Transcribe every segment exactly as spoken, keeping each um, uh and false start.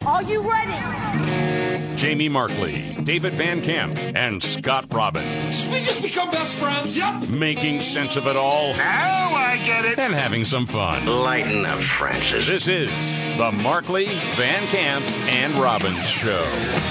Are you ready? Jamie Markley, David Van Camp, and Scott Robbins. We just become best friends. Yep. Making sense of it all. Now I get it. And having some fun. Lighten up, Francis. This is the Markley, Van Camp, and Robbins Show.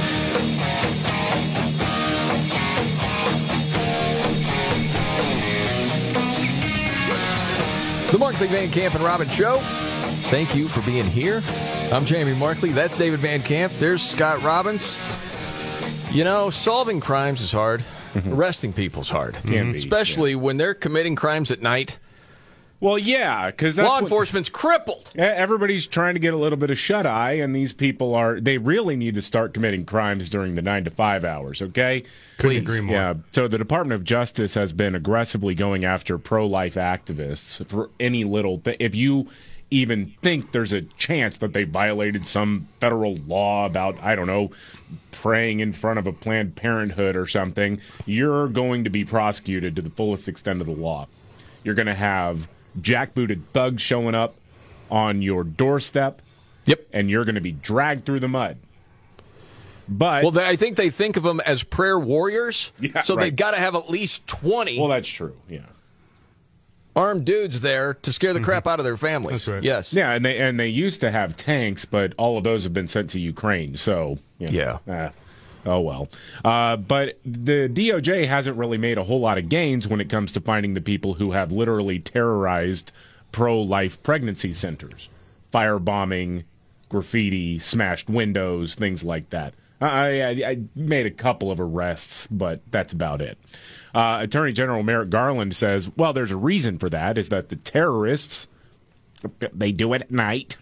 The Markley, Van Camp, and Robbins Show. Thank you for being here. I'm Jamie Markley. That's David Van Camp. There's Scott Robbins. You know, solving crimes is hard. Arresting people's hard. Can be, Especially yeah. when they're committing crimes at night. Well, yeah, because law enforcement's crippled. Everybody's trying to get a little bit of shut-eye, and these people are, they really need to start committing crimes during the nine to five hours, okay? Couldn't agree more. Yeah, so the Department of Justice has been aggressively going after pro-life activists for any little thing. If you even think there's a chance that they violated some federal law about, I don't know, praying in front of a Planned Parenthood or something, you're going to be prosecuted to the fullest extent of the law. You're going to have jackbooted thugs showing up on your doorstep. Yep. And you're going to be dragged through the mud. But well, they, I think they think of them as prayer warriors, yeah, so right. they've got to have at least twenty well, that's true, yeah. armed dudes there to scare the crap out of their families. That's right. Yes. Yeah, and they and they used to have tanks, but all of those have been sent to Ukraine, so you know, yeah. Uh, oh, well. Uh, but the D O J hasn't really made a whole lot of gains when it comes to finding the people who have literally terrorized pro-life pregnancy centers. Firebombing, graffiti, smashed windows, things like that. I, I, I made a couple of arrests, but that's about it. Uh, Attorney General Merrick Garland says, well, there's a reason for that, is that the terrorists, they do it at night.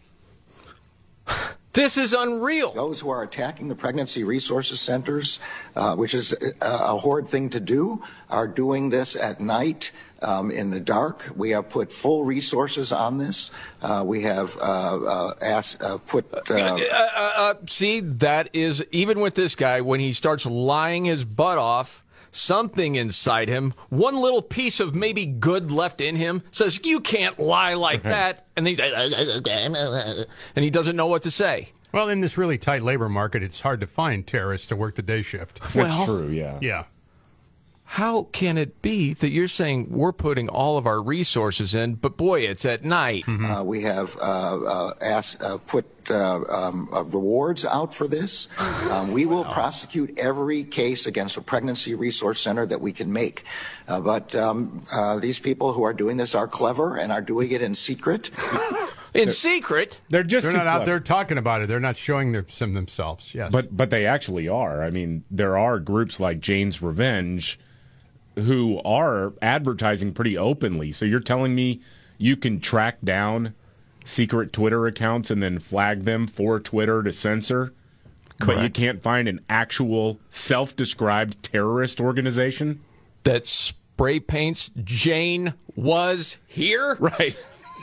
This is unreal. Those who are attacking the pregnancy resources centers, uh, which is a, a horrid thing to do, are doing this at night um, in the dark. We have put full resources on this. Uh, we have uh, uh, asked, uh, put. Uh, uh, uh, uh, see, that is, even with this guy, when he starts lying his butt off, something inside him, one little piece of maybe good left in him, says, you can't lie like that. And, he, and he doesn't know what to say. Well, in this really tight labor market, it's hard to find terrorists to work the day shift. That's well, true, yeah. Yeah. How can it be that you're saying we're putting all of our resources in, but boy, it's at night? Mm-hmm. Uh, we have uh, uh, asked, uh, put uh, um, uh, rewards out for this. Um, we will wow. prosecute every case against a pregnancy resource center that we can make. Uh, but um, uh, these people who are doing this are clever and are doing it in secret. In they're, secret? They're just They're too not clever. out there talking about it. They're not showing their, them themselves. Yes. But, but they actually are. I mean, there are groups like Jane's Revenge who are advertising pretty openly. So you're telling me you can track down secret Twitter accounts and then flag them for Twitter to censor, Correct. But you can't find an actual self-described terrorist organization? That spray paints Jane was here? Right.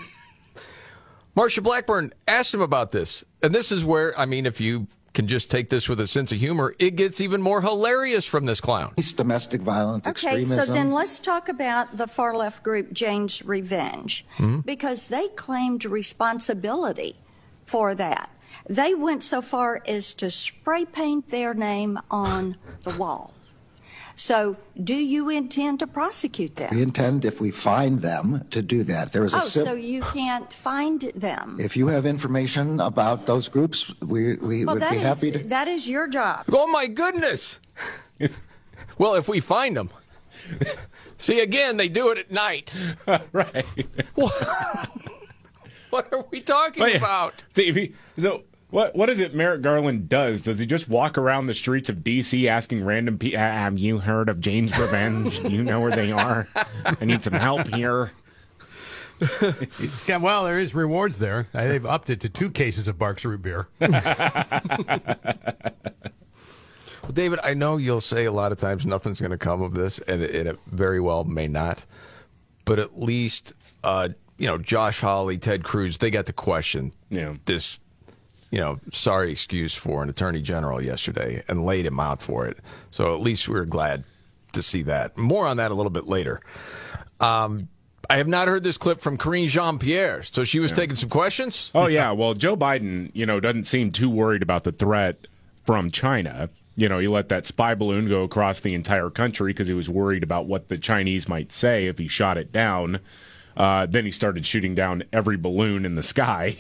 Marsha Blackburn asked him about this. And this is where, I mean, if you can just take this with a sense of humor, it gets even more hilarious from this clown. It's domestic violence, okay, extremism. So then let's talk about the far-left group Jane's Revenge, mm-hmm. because they claimed responsibility for that. They went so far as to spray paint their name on the wall. So do you intend to prosecute them? We intend, if we find them, to do that. There is a oh, sim- so you can't find them. If you have information about those groups, we, we well, would that be is, happy to... That is your job. Oh, my goodness. Well, if we find them. See, again, they do it at night. Right. What, what are we talking Wait, about? Stevie, so... What what is it Merrick Garland does? Does he just walk around the streets of D C asking random people, have you heard of Jane's Revenge? Do you know where they are? I need some help here. Yeah, well, there is rewards there. Uh, they've upped it to two cases of Barks root beer. Well, David, I know you'll say a lot of times nothing's going to come of this, and it, and it very well may not. But at least, uh, you know, Josh Hawley, Ted Cruz, they got to question yeah. this, you know, sorry excuse for an attorney general yesterday and laid him out for it. So at least we were glad to see that. More on that a little bit later. Um, I have not heard this clip from Karine Jean-Pierre. So she was yeah. taking some questions? Oh, yeah. Well, Joe Biden, you know, doesn't seem too worried about the threat from China. You know, he let that spy balloon go across the entire country because he was worried about what the Chinese might say if he shot it down. Uh, then he started shooting down every balloon in the sky.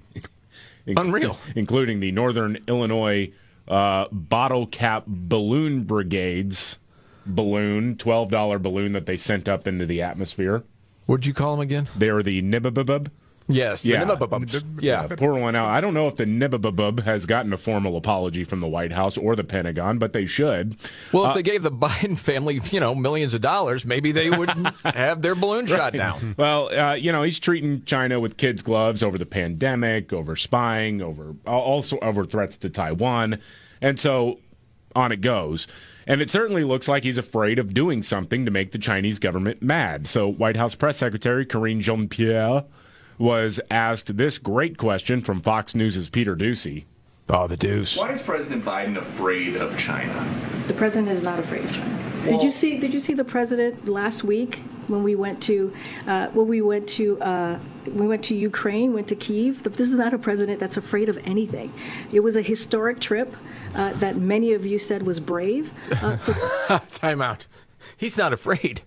Unreal. Including the Northern Illinois uh, Bottle Cap Balloon Brigade's balloon, twelve dollar balloon that they sent up into the atmosphere. What'd you call them again? They're the Nibibibib. Yes, the yeah. Nibibibibs. Yeah, pour one out. I don't know if the Nibibibib has gotten a formal apology from the White House or the Pentagon, but they should. Well, if uh, they gave the Biden family, you know, millions of dollars, maybe they wouldn't have their balloon shot right. down. Well, uh, you know, he's treating China with kids' gloves over the pandemic, over spying, over also over threats to Taiwan, and so on it goes. And it certainly looks like he's afraid of doing something to make the Chinese government mad. So White House Press Secretary Karine Jean-Pierre was asked this great question from Fox News' Peter Doocy. Oh, the deuce. Why is President Biden afraid of China? The president is not afraid of China. Well, did you see? Did you see the president last week when we went to uh, when we went to uh, we went to Ukraine, went to Kyiv? This is not a president that's afraid of anything. It was a historic trip uh, that many of you said was brave. Uh, so Time out. He's not afraid.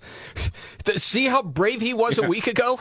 See how brave he was a week ago?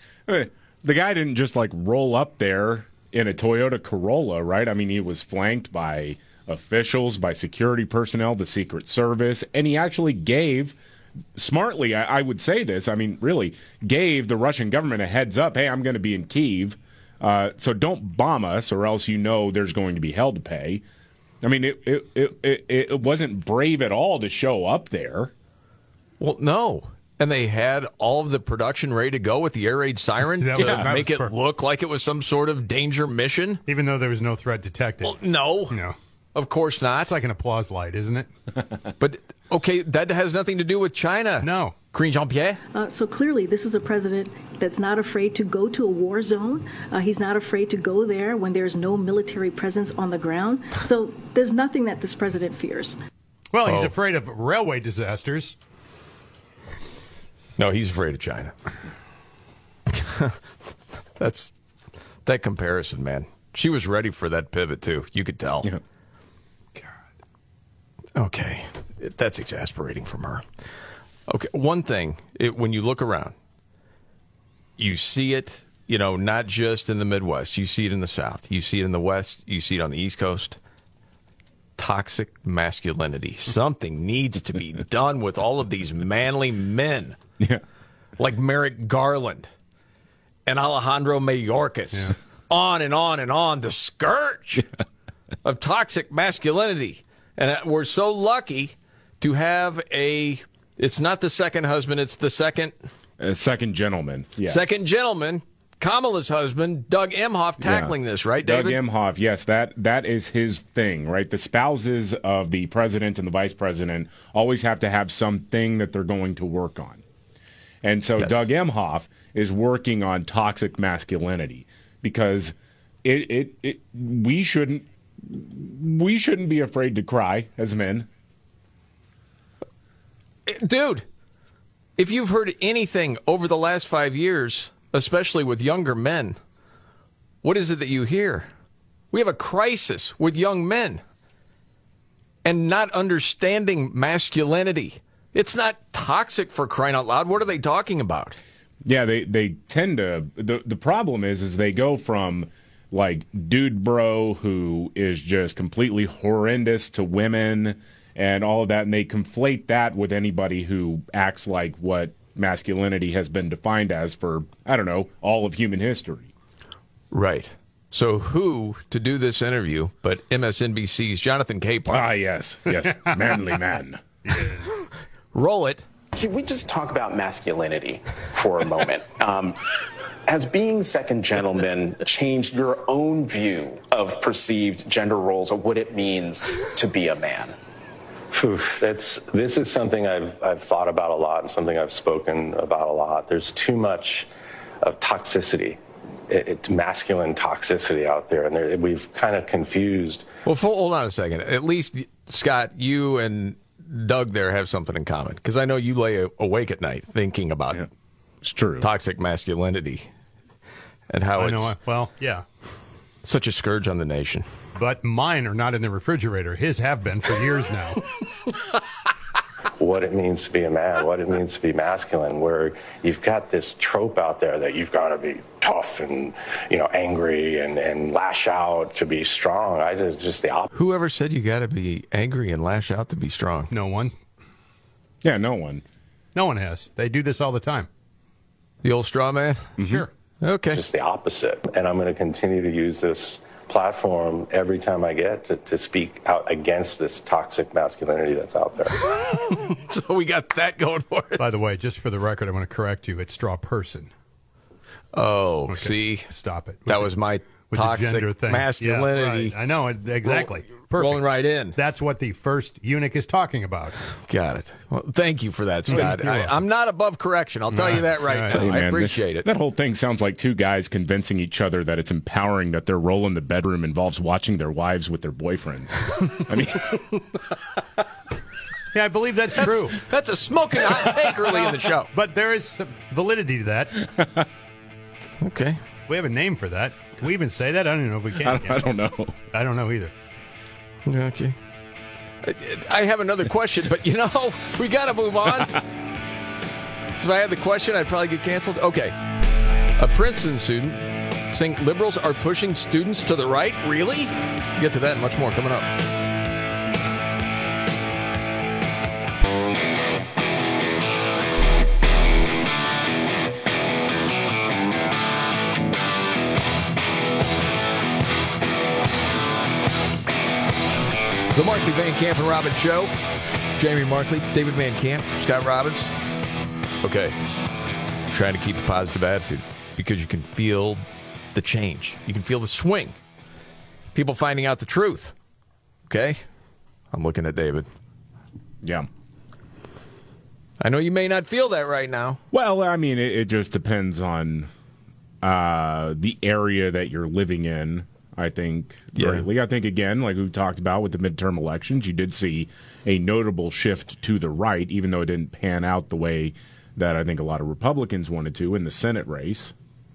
The guy didn't just like roll up there in a Toyota Corolla, right? I mean, he was flanked by officials, by security personnel, the Secret Service, and he actually gave, smartly, I, I would say this, I mean, really, gave the Russian government a heads up, hey, I'm going to be in Kyiv, uh, so don't bomb us or else you know there's going to be hell to pay. I mean, it, it, it, it, it wasn't brave at all to show up there. Well, no. And they had all of the production ready to go with the air raid siren That to was- that make was it for- look like it was some sort of danger mission. Even though there was no threat detected. Well, no. No. Of course not. It's like an applause light, isn't it? But, okay, that has nothing to do with China. No. Karine Jean-Pierre? Uh, so clearly, this is a president that's not afraid to go to a war zone. Uh, he's not afraid to go there when there's no military presence on the ground. So there's nothing that this president fears. Well, he's Oh. afraid of railway disasters. No, he's afraid of China. That's that comparison, man. She was ready for that pivot, too. You could tell. Yeah. God. Okay. It, that's exasperating from her. Okay. One thing, it, when you look around, you see it, you know, not just in the Midwest. You see it in the South. You see it in the West. You see it on the East Coast. Toxic masculinity. Something needs to be done with all of these manly men. Yeah. Like Merrick Garland and Alejandro Mayorkas. Yeah. On and on and on. The scourge of toxic masculinity. And we're so lucky to have a, it's not the second husband, it's the second. Uh, second gentleman. Yeah. Second gentleman, Kamala's husband, Doug Emhoff, tackling yeah. this, right, Doug David? Emhoff, yes, that that is his thing, right? The spouses of the president and the vice president always have to have something that they're going to work on. And so yes. Doug Emhoff is working on toxic masculinity because it, it, it we shouldn't we shouldn't be afraid to cry as men. Dude, if you've heard anything over the last five years, especially with younger men, what is it that you hear? We have a crisis with young men and not understanding masculinity. It's not toxic, for crying out loud. What are they talking about? Yeah, they, they tend to. The, the problem is, is they go from like dude bro who is just completely horrendous to women and all of that, and they conflate that with anybody who acts like what masculinity has been defined as for, I don't know, all of human history. Right. So who to do this interview but M S N B C's Jonathan Capehart? Ah, yes, yes, manly man. Roll it. Can we just talk about masculinity for a moment? Um, has being second gentleman changed your own view of perceived gender roles or what it means to be a man? Whew, that's this is something I've I've thought about a lot and something I've spoken about a lot. There's too much of toxicity. It, it's masculine toxicity out there, and there, we've kind of confused. Well, hold on a second. At least, Scott, you and Doug there have something in common, because I know you lay awake at night thinking about yeah. It's true. Toxic masculinity. And how I it's know. Well, yeah. such a scourge on the nation. But mine are not in the refrigerator. His have been for years now. What it means to be a man, what it means to be masculine, where you've got this trope out there that you've got to be tough and, you know, angry and, and lash out to be strong. I just, just the opposite. Whoever said you got to be angry and lash out to be strong? No one. Yeah, no one. No one has. They do this all the time. The old straw man? Mm-hmm. Sure. Okay. Just the opposite. And I'm going to continue to use this platform every time I get to, to speak out against this toxic masculinity that's out there. So we got that going for it. By the way, just for the record, I want to correct you. It's straw person. Oh, Okay. see? Stop it. That With was the- my with the toxic gender thing. masculinity. Yeah, right. I know. it- Exactly. Roll- Perfect. rolling right in. That's what the first eunuch is talking about. Got it. Well, thank you for that, Scott. You're I, welcome. I'm not above correction. I'll tell you that right, Right. now. Hey, I man, appreciate this- it. That whole thing sounds like two guys convincing each other that it's empowering that their role in the bedroom involves watching their wives with their boyfriends. I mean, Yeah, I believe that's, That's, true. that's a smoking hot take early in the show. But there is some validity to that. Okay. We have a name for that. Can we even say that? I don't even know if we can. I, can I we? don't know. I don't know either. Okay. I, I have another question, but you know, we got to move on. So if I had the question, I'd probably get canceled. Okay. A Princeton student saying liberals are pushing students to the right? Really? We'll get to that and much more coming up. The Markley, Van Camp, and Robbins Show. Jamie Markley, David Van Camp, Scott Robbins. Okay. Trying to keep a positive attitude because you can feel the change. You can feel the swing. People finding out the truth. Okay? I'm looking at David. Yeah. I know you may not feel that right now. Well, I mean, it, it just depends on uh, the area that you're living in. I think Yeah. greatly. I think, again, like we talked about with the midterm elections, you did see a notable shift to the right, even though it didn't pan out the way that I think a lot of Republicans wanted to in the Senate race.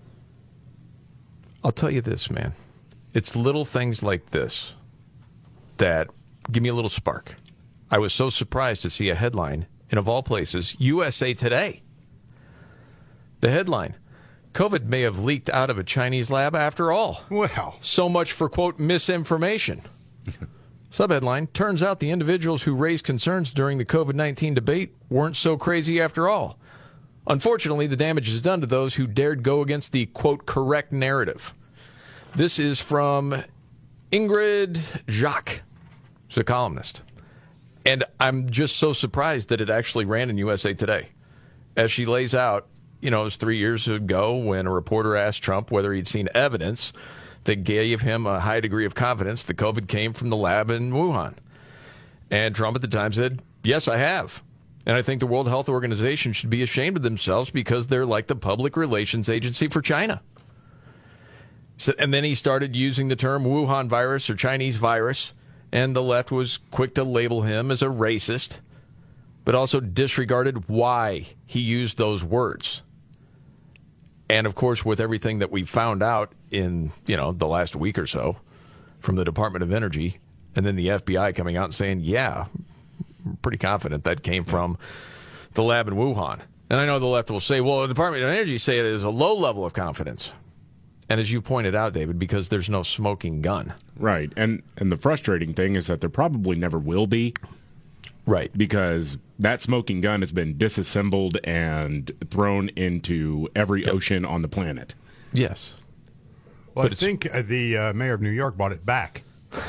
I'll tell you this, man. It's little things like this that give me a little spark. I was so surprised to see a headline, and of all places, U S A Today. The headline, COVID may have leaked out of a Chinese lab after all. Well. So much for, quote, misinformation. Subheadline, turns out the individuals who raised concerns during the COVID nineteen debate weren't so crazy after all. Unfortunately, the damage is done to those who dared go against the, quote, correct narrative. This is from Ingrid Jacques. She's a columnist. And I'm just so surprised that it actually ran in U S A Today. As she lays out, you know, it was three years ago when a reporter asked Trump whether he'd seen evidence that gave him a high degree of confidence that COVID came from the lab in Wuhan. And Trump at the time said, yes, I have. And I think the World Health Organization should be ashamed of themselves because they're like the public relations agency for China. So, and then he started using the term Wuhan virus or Chinese virus, and the left was quick to label him as a racist, but also disregarded why he used those words. And, of course, with everything that we found out in, you know, the last week or so from the Department of Energy and then the F B I coming out and saying, yeah, I'm pretty confident that came from the lab in Wuhan. And I know the left will say, well, the Department of Energy say it is a low level of confidence. And as you pointed out, David, because there's no smoking gun. Right. And and the frustrating thing is that there probably never will be. Right. Because that smoking gun has been disassembled and thrown into every yep. ocean on the planet. Yes. Well, but I think uh, the uh, mayor of New York bought it back.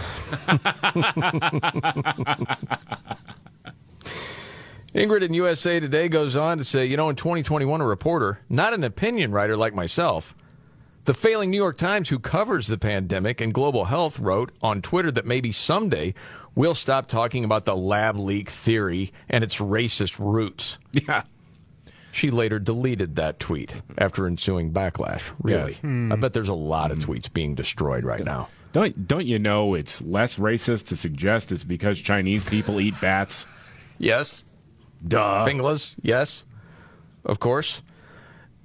Ingrid in U S A Today goes on to say, you know, in twenty twenty-one, a reporter, not an opinion writer like myself, the failing New York Times, who covers the pandemic and global health, wrote on Twitter that maybe someday we'll stop talking about the lab leak theory and its racist roots. Yeah. She later deleted that tweet after ensuing backlash. Really? Yes. Hmm. I bet there's a lot of tweets being destroyed right now. Don't don't you know it's less racist to suggest it's because Chinese people eat bats? Yes. Duh. Pinglas, yes. Of course.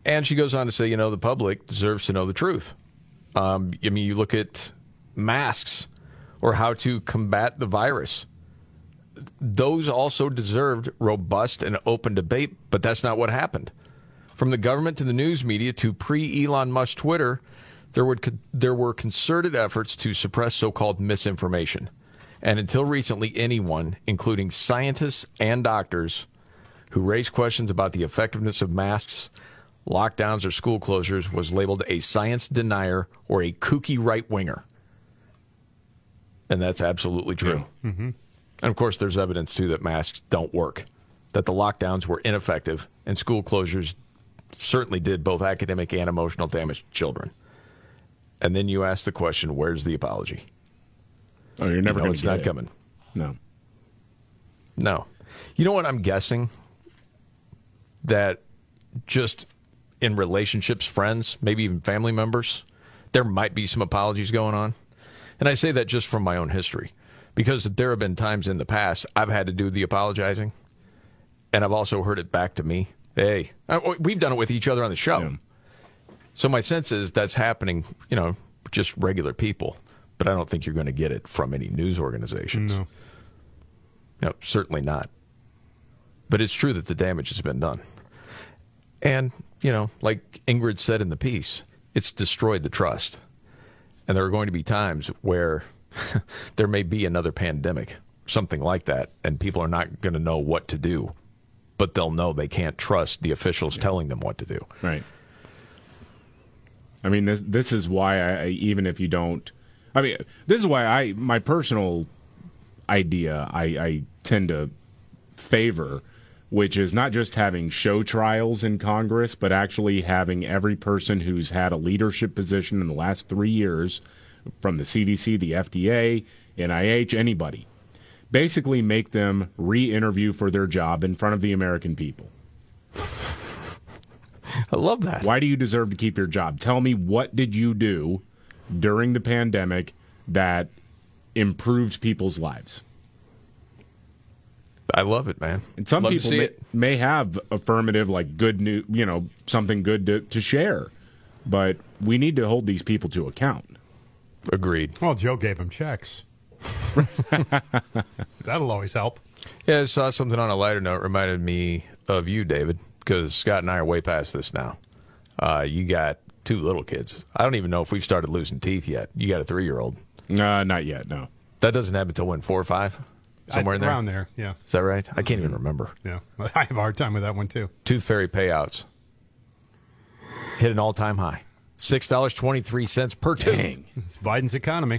And she goes on to say, you know, the public deserves to know the truth. Um, I mean, you look at masks or how to combat the virus. Those also deserved robust and open debate, but that's not what happened. From the government to the news media to pre-Elon Musk Twitter, there were, there were concerted efforts to suppress so-called misinformation. And until recently, anyone, including scientists and doctors, who raised questions about the effectiveness of masks, lockdowns, or school closures was labeled a science denier or a kooky right-winger. And that's absolutely true. Yeah. Mm-hmm. And, of course, there's evidence, too, that masks don't work, that the lockdowns were ineffective, and school closures certainly did both academic and emotional damage to children. And then you ask the question, where's the apology? Oh, you're never you know going it's to not it. coming. No. No. You know what I'm guessing? That just in relationships, friends, maybe even family members, there might be some apologies going on. And I say that just from my own history, because there have been times in the past I've had to do the apologizing, and I've also heard it back to me. Hey, we've done it with each other on the show. Yeah. So my sense is that's happening, you know, just regular people. But I don't think you're going to get it from any news organizations. No. No, certainly not. But it's true that the damage has been done. And, you know, like Ingrid said in the piece, it's destroyed the trust. And there are going to be times where there may be another pandemic, something like that, and people are not going to know what to do. But they'll know they can't trust the officials yeah. telling them what to do. Right. I mean, this, this is why, I, even if you don't... I mean, this is why I my personal idea I, I tend to favor, which is not just having show trials in Congress, but actually having every person who's had a leadership position in the last three years, from the C D C, the F D A, N I H, anybody, basically make them re-interview for their job in front of the American people. I love that. Why do you deserve to keep your job? Tell me, what did you do during the pandemic that improved people's lives? I love it, man. And some love people may, may have affirmative, like good news, you know, something good to, to share, but we need to hold these people to account. Agreed. Well, Joe gave him checks. That'll always help. Yeah, I saw something on a lighter note, reminded me of you, David, because Scott and I are way past this now. Uh, you got two little kids. I don't even know if we've started losing teeth yet. You got a three-year-old. Uh, not yet, no. That doesn't happen until when, four or five? Somewhere I, in there? Around there, yeah. Is that right? I can't even remember. Yeah, I have a hard time with that one, too. Tooth Fairy payouts hit an all-time high. six dollars and twenty-three cents per tooth. Dang. It's Biden's economy.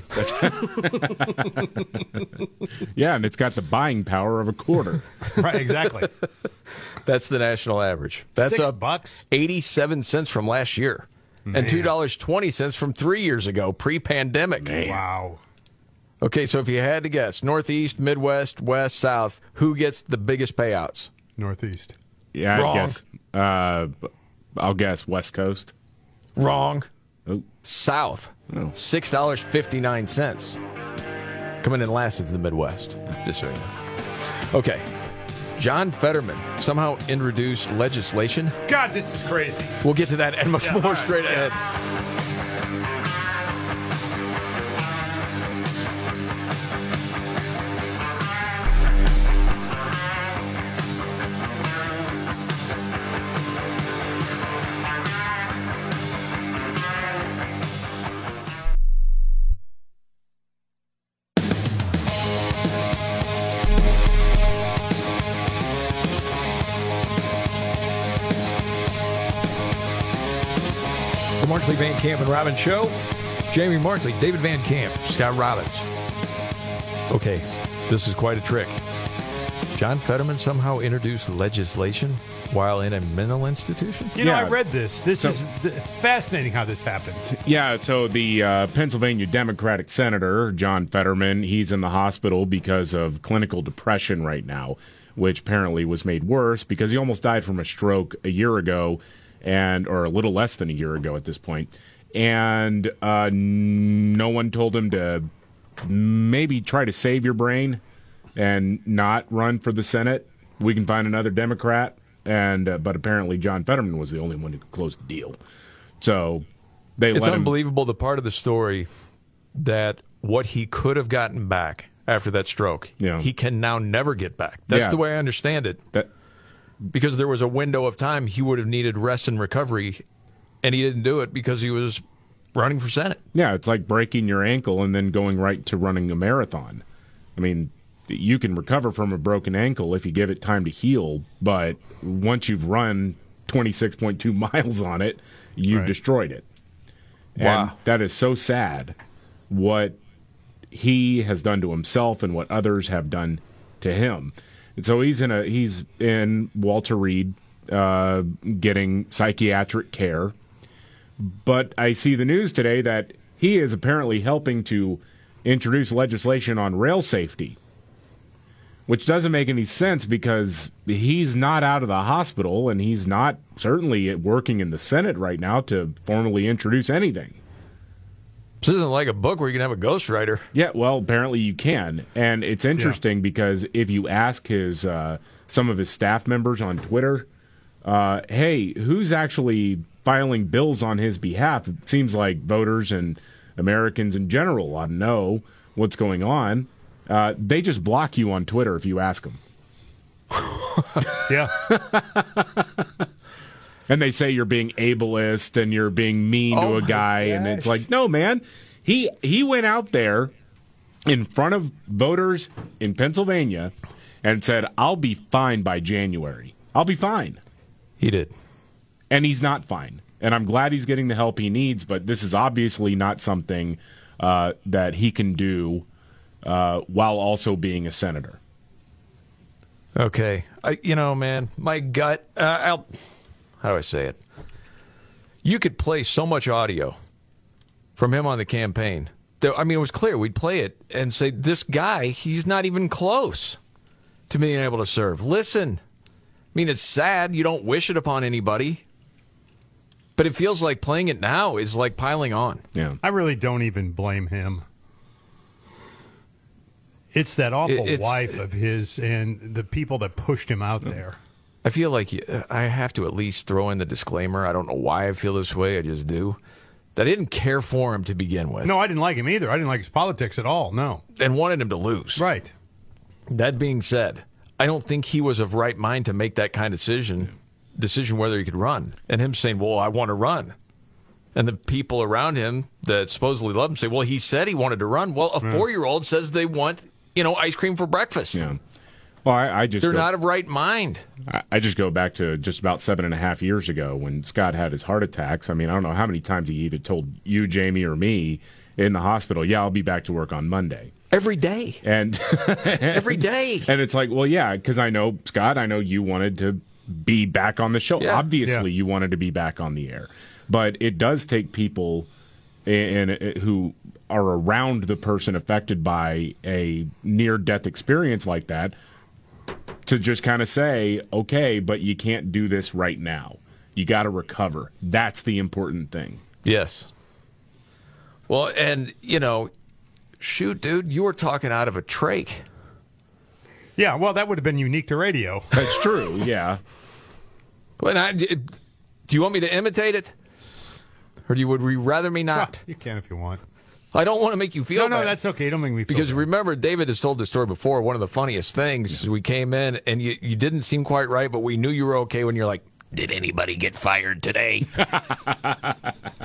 Yeah, and it's got the buying power of a quarter. Right, exactly. That's the national average. That's Six up bucks? eighty-seven cents from last year. Man. And two dollars and twenty cents from three years ago, pre-pandemic. Man. Wow. Okay, so if you had to guess, Northeast, Midwest, West, South, who gets the biggest payouts? Northeast. Yeah, Wrong. I guess. Uh, I'll guess West Coast. Wrong. Oh. South. Oh. six dollars and fifty-nine cents. Coming in last is the Midwest, just so you know. Okay. John Fetterman somehow introduced legislation. God, this is crazy. We'll get to that and much yeah, more right, straight yeah. ahead. The Markley, Van Camp, and Robbins Show. Jamie Markley, David Van Camp, Scott Robbins. Okay, this is quite a trick. John Fetterman somehow introduced legislation while in a mental institution? You know, Yeah. I read this. This So- is th- fascinating how this happens. Yeah, so the uh, Pennsylvania Democratic Senator, John Fetterman, he's in the hospital because of clinical depression right now, which apparently was made worse because he almost died from a stroke a year ago, and or a little less than a year ago at this point. And uh, no one told him to maybe try to save your brain and not run for the Senate. We can find another Democrat and uh, but apparently John Fetterman was the only one who could close the deal. So they It's let him. unbelievable, the part of the story that what he could have gotten back after that stroke, Yeah. he can now never get back. That's Yeah. the way I understand it. That, because there was a window of time he would have needed rest and recovery, and he didn't do it because he was running for Senate. Yeah, it's like breaking your ankle and then going right to running a marathon. I mean, you can recover from a broken ankle if you give it time to heal, but once you've run twenty-six point two miles on it, you've Right. destroyed it. Wow. And that is so sad what he has done to himself and what others have done to him. And so he's in a he's in Walter Reed uh, getting psychiatric care. But I see the news today that he is apparently helping to introduce legislation on rail safety, which doesn't make any sense because he's not out of the hospital and he's not certainly working in the Senate right now to formally introduce anything. This isn't like a book where you can have a ghostwriter. Yeah, well, apparently you can. And it's interesting because if you ask his uh, some of his staff members on Twitter, uh, hey, who's actually filing bills on his behalf? It seems like voters and Americans in general ought to know what's going on. Uh, they just block you on Twitter if you ask them. Yeah. And they say you're being ableist and you're being mean Oh to a my guy. And it's like, no, man. He he went out there in front of voters in Pennsylvania and said, I'll be fine by January. I'll be fine. He did. And he's not fine. And I'm glad he's getting the help he needs, but this is obviously not something uh, that he can do uh, while also being a senator. Okay. I, you know, man, my gut, uh, I'll, how do I say it? You could play so much audio from him on the campaign. That, I mean, it was clear. We'd play it and say, this guy, he's not even close to being able to serve. Listen. I mean, it's sad. You don't wish it upon anybody. But it feels like playing it now is like piling on. Yeah. I really don't even blame him. It's that awful It's- wife of his and the people that pushed him out there. I feel like you- I have to at least throw in the disclaimer. I don't know why I feel this way. I just do. That I didn't care for him to begin with. No, I didn't like him either. I didn't like his politics at all. No. And wanted him to lose. Right. That being said, I don't think he was of right mind to make that kind of decision, decision whether he could run. And him saying, well, I want to run. And the people around him that supposedly love him say, well, he said he wanted to run. Well, a Yeah. four-year-old says they want, you know, ice cream for breakfast. Yeah. Well, I, I just They're go, not of right mind. I, I just go back to just about seven and a half years ago when Scott had his heart attacks. I mean, I don't know how many times he either told you, Jamie, or me in the hospital, yeah, I'll be back to work on Monday. Every day. And Every day. And it's like, well, yeah, because I know, Scott, I know you wanted to be back on the show. Yeah. Obviously, Yeah. you wanted to be back on the air. But it does take people in, in, who are around the person affected by a near-death experience like that to just kind of say, okay, but you can't do this right now. You got to recover. That's the important thing. Yes. Well, and, you know, shoot, dude, you were talking out of a trach. Yeah, well, that would have been unique to radio. That's true, yeah. But I, do you want me to imitate it? Or do you, would we rather me not? Well, you can if you want. I don't want to make you feel No, no, bad. that's okay. Don't make me feel Because bad. remember, David has told the story before. One of the funniest things is we came in and you, you didn't seem quite right, but we knew you were okay when you're like, did anybody get fired today? And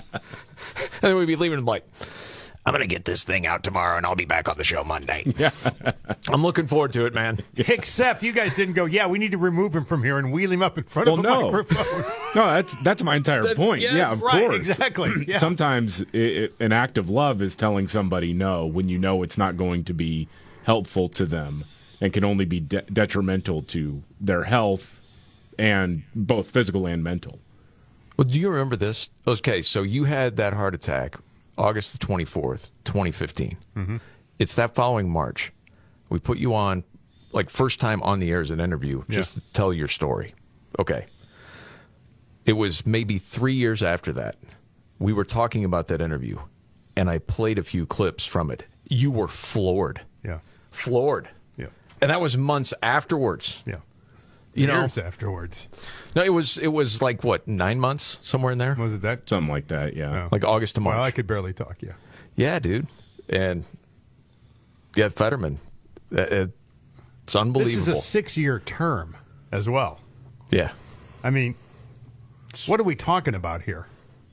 then we'd be leaving and like, I'm going to get this thing out tomorrow and I'll be back on the show Monday. I'm looking forward to it, man. Except you guys didn't go, yeah, we need to remove him from here and wheel him up in front Well, of a no. microphone. No, that's that's my entire That- point. yes, yeah, of right, course. exactly, yeah. Sometimes i i an act of love is telling somebody no when you know it's not going to be helpful to them and can only be de- detrimental to their health and both physical and mental. Well, do you remember this? Okay, so you had that heart attack August the twenty-fourth, twenty fifteen. Mm-hmm. It's that following March. We put you on, like, first time on the air as an interview, just Yeah. to tell your story. Okay. It was maybe three years after that. We were talking about that interview, and I played a few clips from it. You were floored. Yeah. Floored. Yeah. And that was months afterwards. Yeah. You know, years afterwards. No, it was it was like what nine months somewhere in there. Was it that? Something like that, yeah. No. Like August to March. Well, I could barely talk. Yeah. Yeah, dude, and yeah, Fetterman. Uh, It's unbelievable. This is a six-year term as well. Yeah. I mean, what are we talking about here?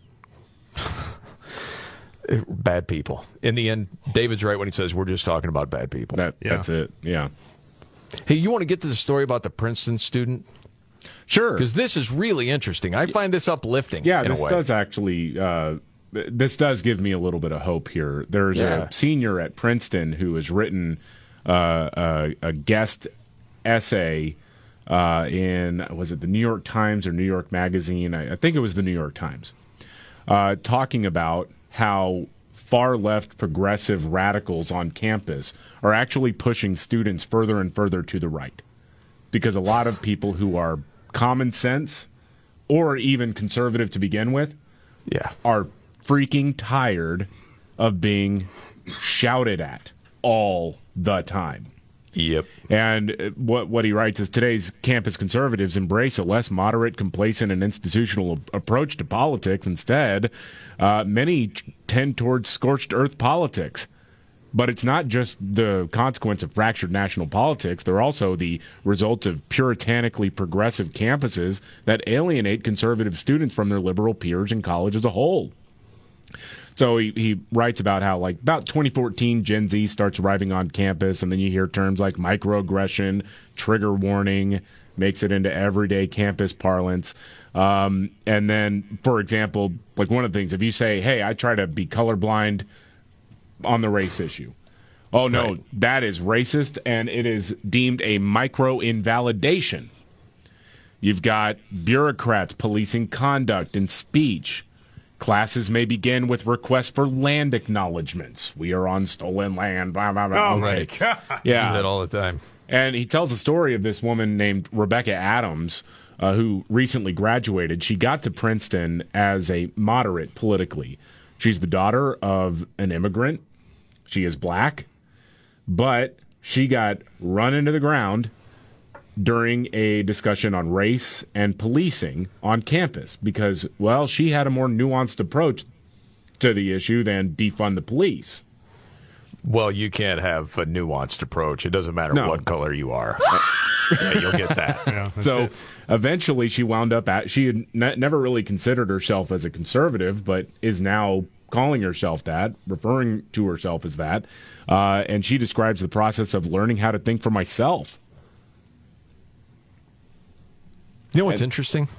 Bad people. In the end, David's right when he says we're just talking about bad people. That Yeah. That's it, yeah. Hey, you want to get to the story about the Princeton student? Sure. Because this is really interesting. I find this uplifting. Yeah, in this a way. does actually. Uh, this does give me a little bit of hope here. There's Yeah. a senior at Princeton who has written uh, a, a guest essay uh, in was it the New York Times or New York Magazine? I, I think it was the New York Times, uh, talking about how far left progressive radicals on campus are actually pushing students further and further to the right, because a lot of people who are common sense or even conservative to begin with yeah. are freaking tired of being shouted at all the time. Yep. And what what he writes is today's campus conservatives embrace a less moderate, complacent, and institutional a- approach to politics. Instead, uh, many t- tend towards scorched earth politics. But it's not just the consequence of fractured national politics. They're also the results of puritanically progressive campuses that alienate conservative students from their liberal peers in college as a whole. So he, he writes about how, like, about twenty fourteen, Gen Z starts arriving on campus, and then you hear terms like microaggression, trigger warning, makes it into everyday campus parlance. Um, and then, for example, like one of the things, if you say, hey, I try to be colorblind on the race issue. Oh, no, Right. that is racist, and it is deemed a micro-invalidation. You've got bureaucrats policing conduct and speech. Classes may begin with requests for land acknowledgments. We are on stolen land, blah, blah, blah. Oh, Okay. my God. Yeah. Do that all the time. And he tells the story of this woman named Rebecca Adams, uh, who recently graduated. She got to Princeton as a moderate politically. She's the daughter of an immigrant. She is black, but she got run into the ground during a discussion on race and policing on campus because, well, she had a more nuanced approach to the issue than defund the police. Well, you can't have a nuanced approach. It doesn't matter No. what color you are. Yeah, you'll get that. Yeah, that's So it. eventually she wound up at, she had ne- never really considered herself as a conservative, but is now calling herself that, referring to herself as that. Uh, and she describes the process of learning how to think for myself. You know what's interesting?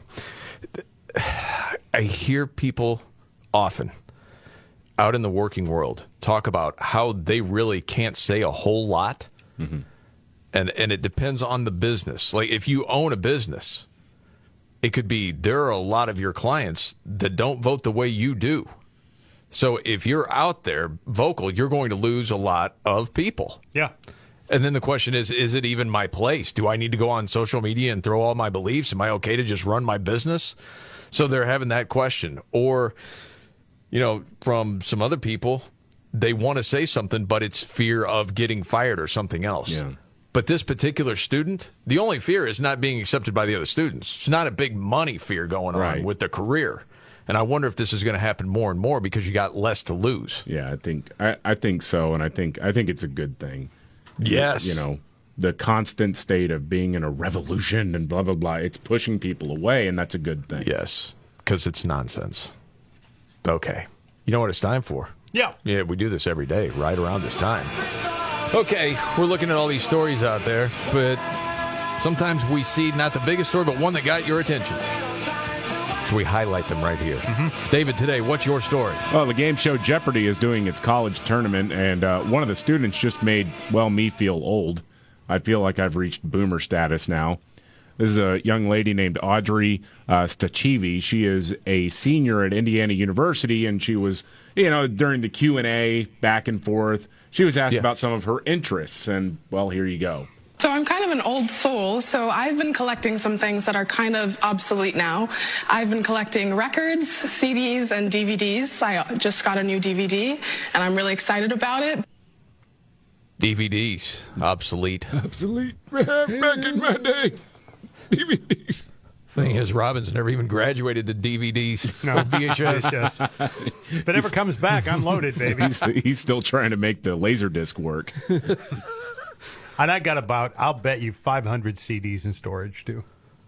I hear people often out in the working world talk about how they really can't say a whole lot. Mm-hmm. And and it depends on the business. Like if you own a business, it could be there are a lot of your clients that don't vote the way you do. So if you're out there vocal, you're going to lose a lot of people. Yeah. And then the question is, is it even my place? Do I need to go on social media and throw all my beliefs? Am I okay to just run my business? So they're having that question. Or, you know, from some other people, they want to say something, but it's fear of getting fired or something else. Yeah. But this particular student, the only fear is not being accepted by the other students. It's not a big money fear going on Right. with the career. And I wonder if this is going to happen more and more because you got less to lose. Yeah, I think I, I think so, and I think I think it's a good thing. Yes. You know, the constant state of being in a revolution and blah blah blah, it's pushing people away, and that's a good thing. Yes, because it's nonsense. Okay. You know what it's time for? Yeah. Yeah, we do this every day, right around this time. Okay, we're looking at all these stories out there, but sometimes we see not the biggest story, but one that got your attention. So we highlight them right here. Mm-hmm. David, today, what's your story? Well, the game show Jeopardy is doing its college tournament, and uh, one of the students just made, well, me feel old. I feel like I've reached boomer status now. This is a young lady named Audrey uh, Stachivi. She is a senior at Indiana University, and she was, you know, during the Q and A, back and forth, she was asked Yeah. about some of her interests, and, well, here you go. So I'm kind of an old soul, so I've been collecting some things that are kind of obsolete now. I've been collecting records, C Ds, and D V Ds. I just got a new D V D, and I'm really excited about it. D V Ds. Obsolete. Obsolete. Back in my day. D V Ds. Thing is, Robbins never even graduated to D V Ds. No, V H S. V H S. If it ever comes back, I'm loaded, baby. He's, he's still trying to make the Laserdisc work. And I got about, I'll bet you, five hundred C Ds in storage, too.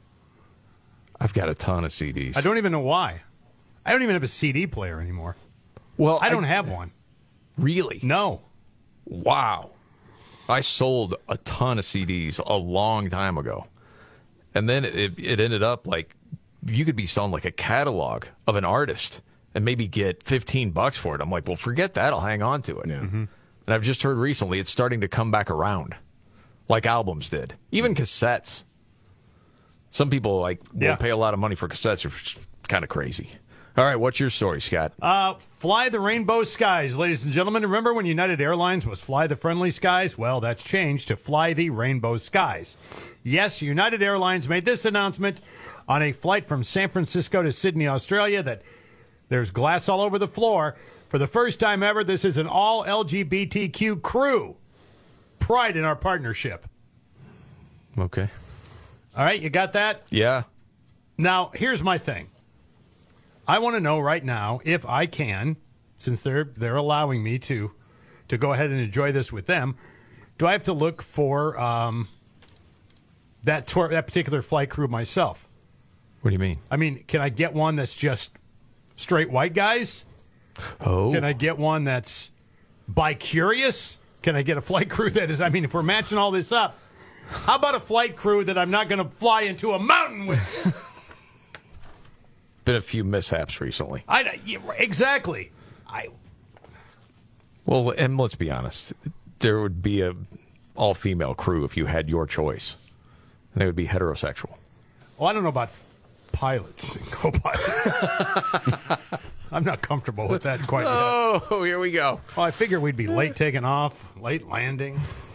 I've got a ton of C Ds. I don't even know why. I don't even have a C D player anymore. Well, I don't I, have one. Really? No. Wow. I sold a ton of C Ds a long time ago. And then it, it ended up like you could be selling like a catalog of an artist and maybe get fifteen bucks for it. I'm like, well, forget that. I'll hang on to it. Yeah. Mm-hmm. And I've just heard recently it's starting to come back around like albums did. Even cassettes. Some people like will Yeah. pay a lot of money for cassettes, which is kind of crazy. All right, what's your story, Scott? Uh, fly the rainbow skies, ladies and gentlemen. Remember when United Airlines was fly the friendly skies? Well, that's changed to fly the rainbow skies. Yes, United Airlines made this announcement on a flight from San Francisco to Sydney, Australia, that there's glass all over the floor. For the first time ever, this is an all L G B T Q crew. Pride in our partnership. Okay. All right, you got that? Yeah. Now, here's my thing. I want to know right now if I can, since they're they're allowing me to to go ahead and enjoy this with them. Do I have to look for um, that tour, that particular flight crew myself? What do you mean? I mean, can I get one that's just straight white guys? Oh. Can I get one that's bi-curious? Can I get a flight crew that is? I mean, if we're matching all this up, how about a flight crew that I'm not going to fly into a mountain with? Been a few mishaps recently. I yeah, exactly. I Well, and let's be honest, there would be a all-female crew if you had your choice, and they would be heterosexual. well, I don't know about pilots and co-pilots. I'm not comfortable with that quite yet. Oh, here we go. Well, I figure we'd be late taking off, late landing.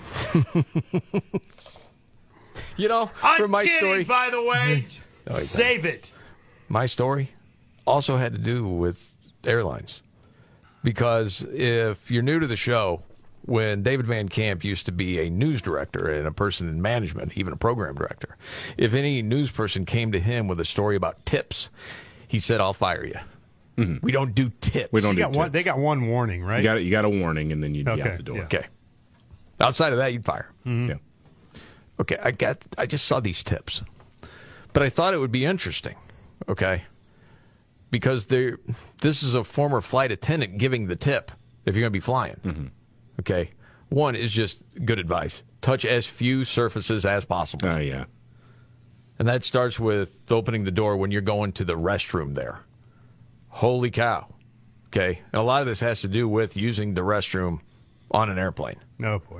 You know, I'm for my kidding, story, by the way. No, he's Save it. my story also had to do with airlines. Because if you're new to the show, when David Van Camp used to be a news director and a person in management, even a program director, if any news person came to him with a story about tips, he said, I'll fire you. Mm-hmm. We don't do tips. We don't You do got one, tips. they got one warning, right? You got, you got a warning, and then you'd be Okay, out the door. yeah. Okay. Outside of that, you'd fire. Mm-hmm. Yeah. Okay, I got. I just saw these tips, but I thought it would be interesting. Okay, because there, this is a former flight attendant giving the tip if you're going to be flying. Mm-hmm. Okay, one is just good advice: touch as few surfaces as possible. Oh, yeah. And that starts with opening the door when you're going to the restroom there. Holy cow. Okay, and a lot of this has to do with using the restroom on an airplane. Oh, boy.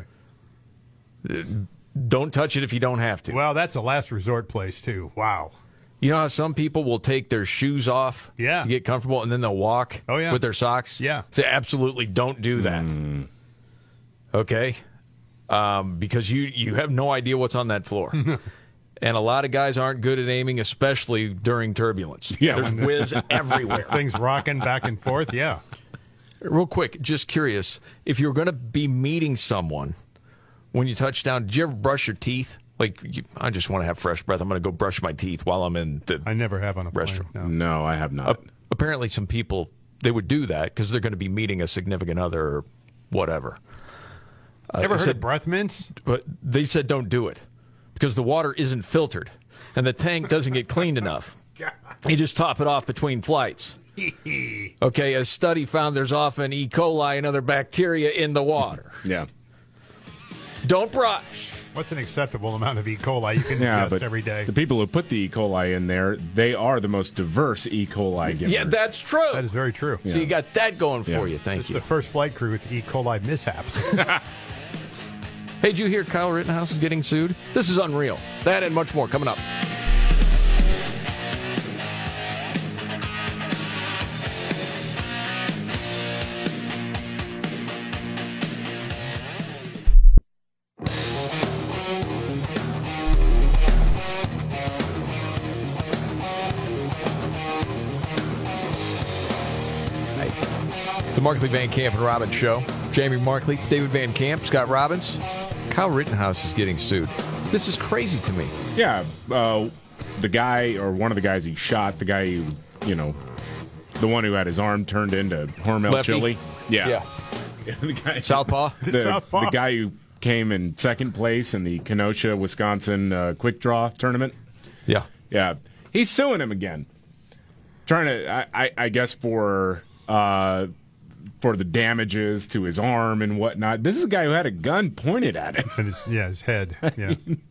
Don't touch it if you don't have to. Well, that's a last resort place, too. Wow. You know how some people will take their shoes off Yeah. to get comfortable, and then they'll walk Oh, yeah. with their socks? Yeah. Say, absolutely don't do that. Mm. Okay? Um, because you, you have no idea what's on that floor. And a lot of guys aren't good at aiming, especially during turbulence. Yeah. There's whiz everywhere. Things rocking back and forth, yeah. Real quick, just curious, if you're going to be meeting someone when you touch down, did you ever brush your teeth? Like, you, I just want to have fresh breath. I'm going to go brush my teeth while I'm in the I never have on a plane. restroom. No. No, I have not. Uh, apparently, some people, they would do that because they're going to be meeting a significant other or whatever. Uh, Ever they heard said- of breath mints? But they said don't do it because the water isn't filtered and the tank doesn't get cleaned enough. You just top it off between flights. Okay, a study found there's often E. coli and other bacteria in the water. Yeah. Don't brush. What's an acceptable amount of E. coli you can Yeah, ingest but every day? the people who put the E. coli in there, they are the most diverse E. coli givers. Yeah, that's true. That is very true. So you got that going for Yeah. you. Thank It's you. the first flight crew with E. coli mishaps. Hey, did you hear Kyle Rittenhouse is getting sued? This is unreal. That and much more coming up. The Markley, Van Camp, and Robbins Show. Jamie Markley, David Van Camp, Scott Robbins. Kyle Rittenhouse is getting sued. This is crazy to me. Yeah, uh, the guy, or one of the guys he shot, the guy who, you know, the one who had his arm turned into Hormel Lefty. chili. Yeah. Yeah. the guy, Southpaw. The, Southpaw. the guy who came in second place in the Kenosha, Wisconsin uh, quick draw tournament. Yeah. Yeah. He's suing him again. Trying to, I, I, I guess, for uh, for the damages to his arm and whatnot. This is a guy who had a gun pointed at him. And his, yeah, his head. Yeah.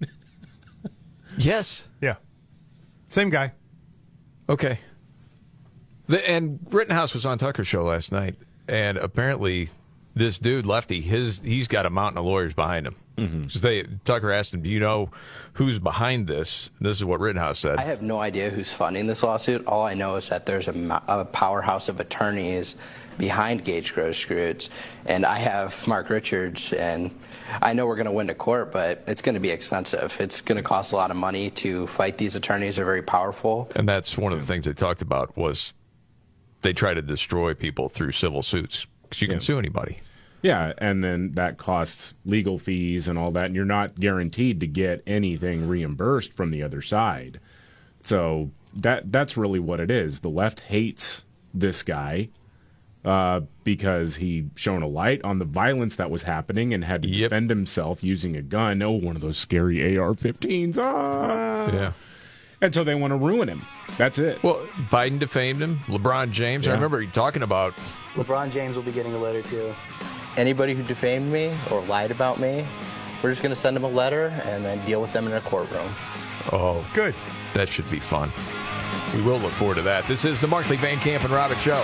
Yes. Yeah. Same guy. Okay. The, and Rittenhouse was on Tucker's show last night, and apparently this dude, Lefty, his he's got a mountain of lawyers behind him. Mm-hmm. So they, Tucker asked him, do you know who's behind this? This is what Rittenhouse said. I have no idea who's funding this lawsuit. All I know is that there's a, a powerhouse of attorneys behind Gage Grosskreutz, and I have Mark Richards, and I know we're going to win to court, but it's going to be expensive. It's going to cost a lot of money to fight these attorneys. They're very powerful. And that's one of the things they talked about was they try to destroy people through civil suits because you can Yeah. sue anybody. Yeah, and then that costs legal fees and all that, and you're not guaranteed to get anything reimbursed from the other side. So that that's really what it is. The left hates this guy uh, because he shone a light on the violence that was happening and had to Yep. defend himself using a gun. Oh, one of those scary A R fifteens. Ah! Yeah. And so they want to ruin him. That's it. Well, Biden defamed him. LeBron James, I Yeah. remember he talking about. LeBron James will be getting a letter too. Anybody who defamed me or lied about me, we're just going to send them a letter and then deal with them in a courtroom. Oh, good. That should be fun. We will look forward to that. This is the Markley, Van Camp, and Robbins Show.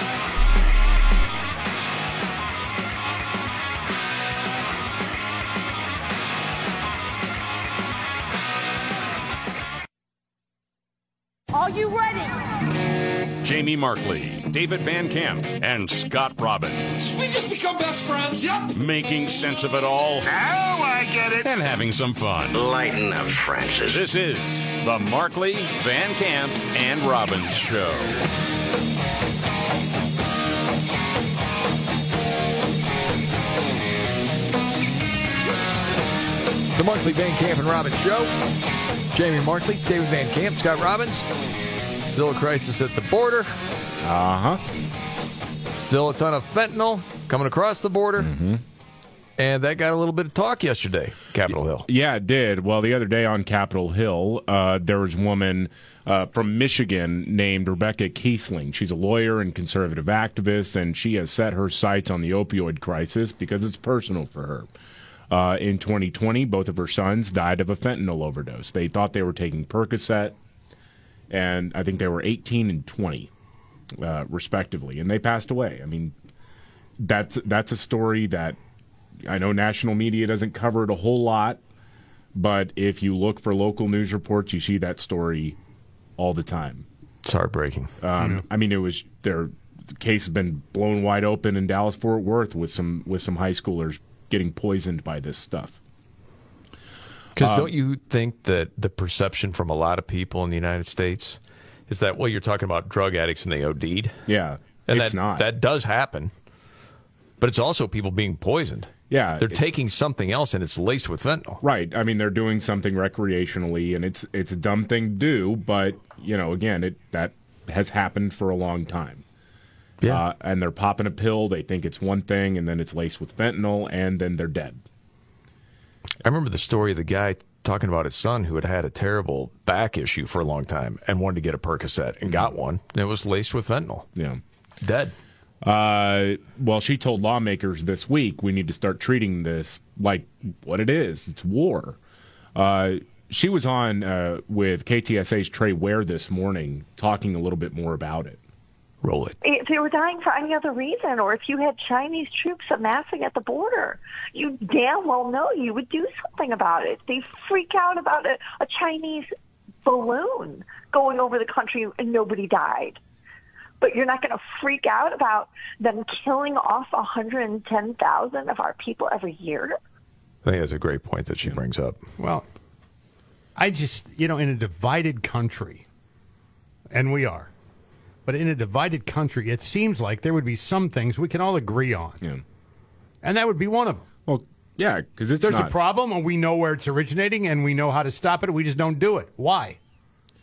Are you ready? Jamie Markley, David Van Camp, and Scott Robbins. We just become best friends. Yep. Making sense of it all. Now I get it. And having some fun. Lighten up, Francis. This is the Markley, Van Camp, and Robbins Show. The Markley, Van Camp, and Robbins Show. Jamie Markley, David Van Camp, Scott Robbins. Still a crisis at the border. Uh-huh. Still a ton of fentanyl coming across the border. Mm-hmm. And that got a little bit of talk yesterday, Capitol Hill. Yeah, it did. Well, the other day on Capitol Hill, uh, there was a woman uh, from Michigan named Rebecca Kiesling. She's a lawyer and conservative activist, and she has set her sights on the opioid crisis because it's personal for her. Uh, in twenty twenty, both of her sons died of a fentanyl overdose. They thought they were taking Percocet, and I think they were eighteen and twenty, uh, respectively, and they passed away. I mean, that's that's a story that I know national media doesn't cover it a whole lot, but if you look for local news reports, you see that story all the time. It's heartbreaking. Um, Yeah. I mean, it was their the case has been blown wide open in Dallas Fort Worth with some with some high schoolers getting poisoned by this stuff. Because Um, don't you think that the perception from a lot of people in the United States is that, well, you're talking about drug addicts and they O D'd? Yeah, and it's that, not. That does happen. But it's also people being poisoned. Yeah. They're it- taking something else and it's laced with fentanyl. Right. I mean, they're doing something recreationally, and it's it's a dumb thing to do, but, you know, again, it that has happened for a long time. Yeah. Uh, and they're popping a pill, they think it's one thing, and then it's laced with fentanyl, and then they're dead. I remember the story of the guy talking about his son who had had a terrible back issue for a long time and wanted to get a Percocet and got one, and it was laced with fentanyl. Yeah. Dead. Uh, well, she told lawmakers this week we need to start treating this like what it is. It's war. Uh, she was on uh, with K T S A's Trey Ware this morning talking a little bit more about it. Roll it. If they were dying for any other reason, or if you had Chinese troops amassing at the border, you damn well know you would do something about it. They freak out about a, a Chinese balloon going over the country and nobody died. But you're not going to freak out about them killing off one hundred ten thousand of our people every year? I think that's a great point that she brings up. Well, I just, you know, in a divided country, and we are, but in a divided country, it seems like there would be some things we can all agree on. Yeah. And that would be one of them. Well, yeah, because it's There's not... a problem, and we know where it's originating, and we know how to stop it, we just don't do it. Why?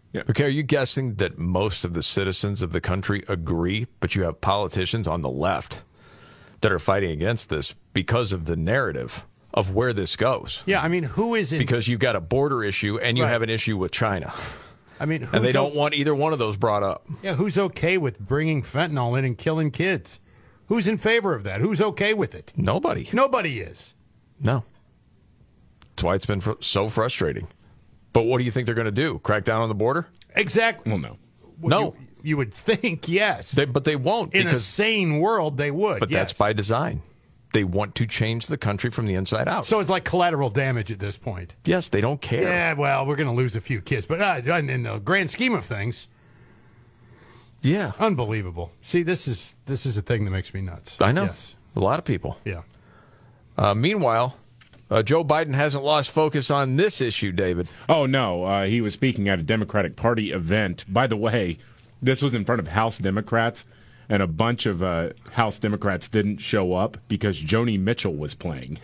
Yeah. Okay, are you guessing that most of the citizens of the country agree, but you have politicians on the left that are fighting against this because of the narrative of where this goes? Yeah, I mean, who is in... Because you've got a border issue and you Right. have an issue with China. I mean, who's and they don't o- want either one of those brought up. Yeah, who's okay with bringing fentanyl in and killing kids? Who's in favor of that? Who's okay with it? Nobody. Nobody is. No. That's why it's been fr- so frustrating. But what do you think they're going to do? Crack down on the border? Exactly. Well, no. Well, No. You, you would think, yes. They, but they won't. in a because, sane world, they would. but yes. that's by design. They want to change the country from the inside out. So it's like collateral damage at this point. Yes, they don't care. Yeah, well, we're going to lose a few kids. But uh, in the grand scheme of things, Yeah. unbelievable. See, this is this is a thing that makes me nuts. I know. Yes. A lot of people. Yeah. Uh, meanwhile, uh, Joe Biden hasn't lost focus on this issue, David. Oh, no. Uh, he was speaking at a Democratic Party event. By the way, this was in front of House Democrats, and a bunch of uh, House Democrats didn't show up because Joni Mitchell was playing.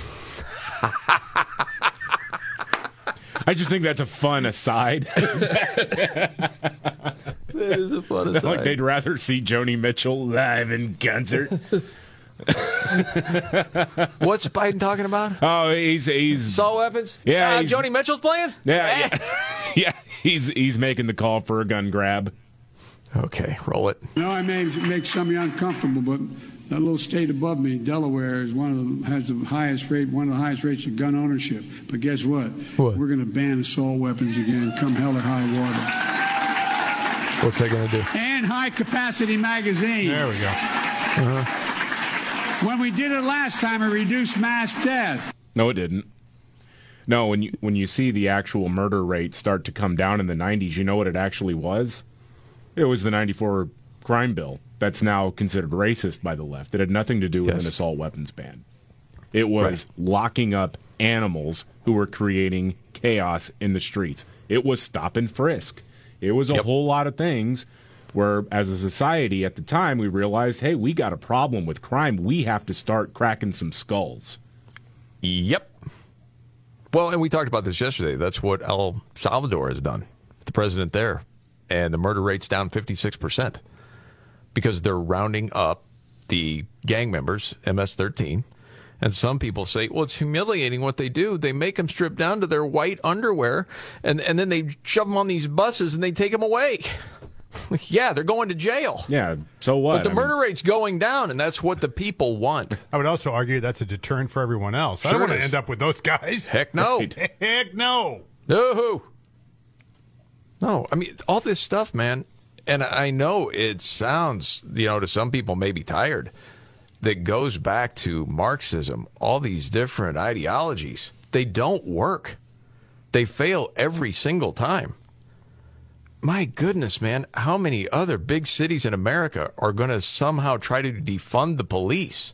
I just think that's a fun aside. That is a fun aside. Like they'd rather see Joni Mitchell live in concert. What's Biden talking about? Oh, he's he's Assault weapons? Yeah, Uh, he's- Joni Mitchell's playing? yeah, yeah, yeah. He's he's making the call for a gun grab. Okay, roll it. I know I may make some of you uncomfortable, but that little state above me, Delaware, is one of the, has the highest rate, one of the highest rates of gun ownership. But guess what? What? We're going to ban assault weapons again, come hell or high water. What's that going to do? And high capacity magazines. There we go. Uh-huh. When we did it last time, it reduced mass death. No, it didn't. No, when you when you see the actual murder rate start to come down in the nineties, you know what it actually was? It was the ninety-four crime bill that's now considered racist by the left. It had nothing to do with Yes. an assault weapons ban. It was locking up animals who were creating chaos in the streets. It was stop and frisk. It was a Yep. whole lot of things where, as a society at the time, we realized, hey, we got a problem with crime. We have to start cracking some skulls. Yep. Well, and we talked about this yesterday. That's what El Salvador has done. The president there. And the murder rate's down fifty-six percent because they're rounding up the gang members, M S thirteen. And some people say, well, it's humiliating what they do. They make them strip down to their white underwear, and, and then they shove them on these buses and they take them away. Yeah, they're going to jail. Yeah, so what? But the I murder mean, rate's going down, and that's what the people want. I would also argue that's a deterrent for everyone else. I Sure don't want it to is. end up with those guys. Heck no. Right. Heck no. No. No, I mean, all this stuff, man, and I know it sounds, you know, to some people maybe tired, that goes back to Marxism, all these different ideologies. They don't work. They fail every single time. My goodness, man, how many other big cities in America are going to somehow try to defund the police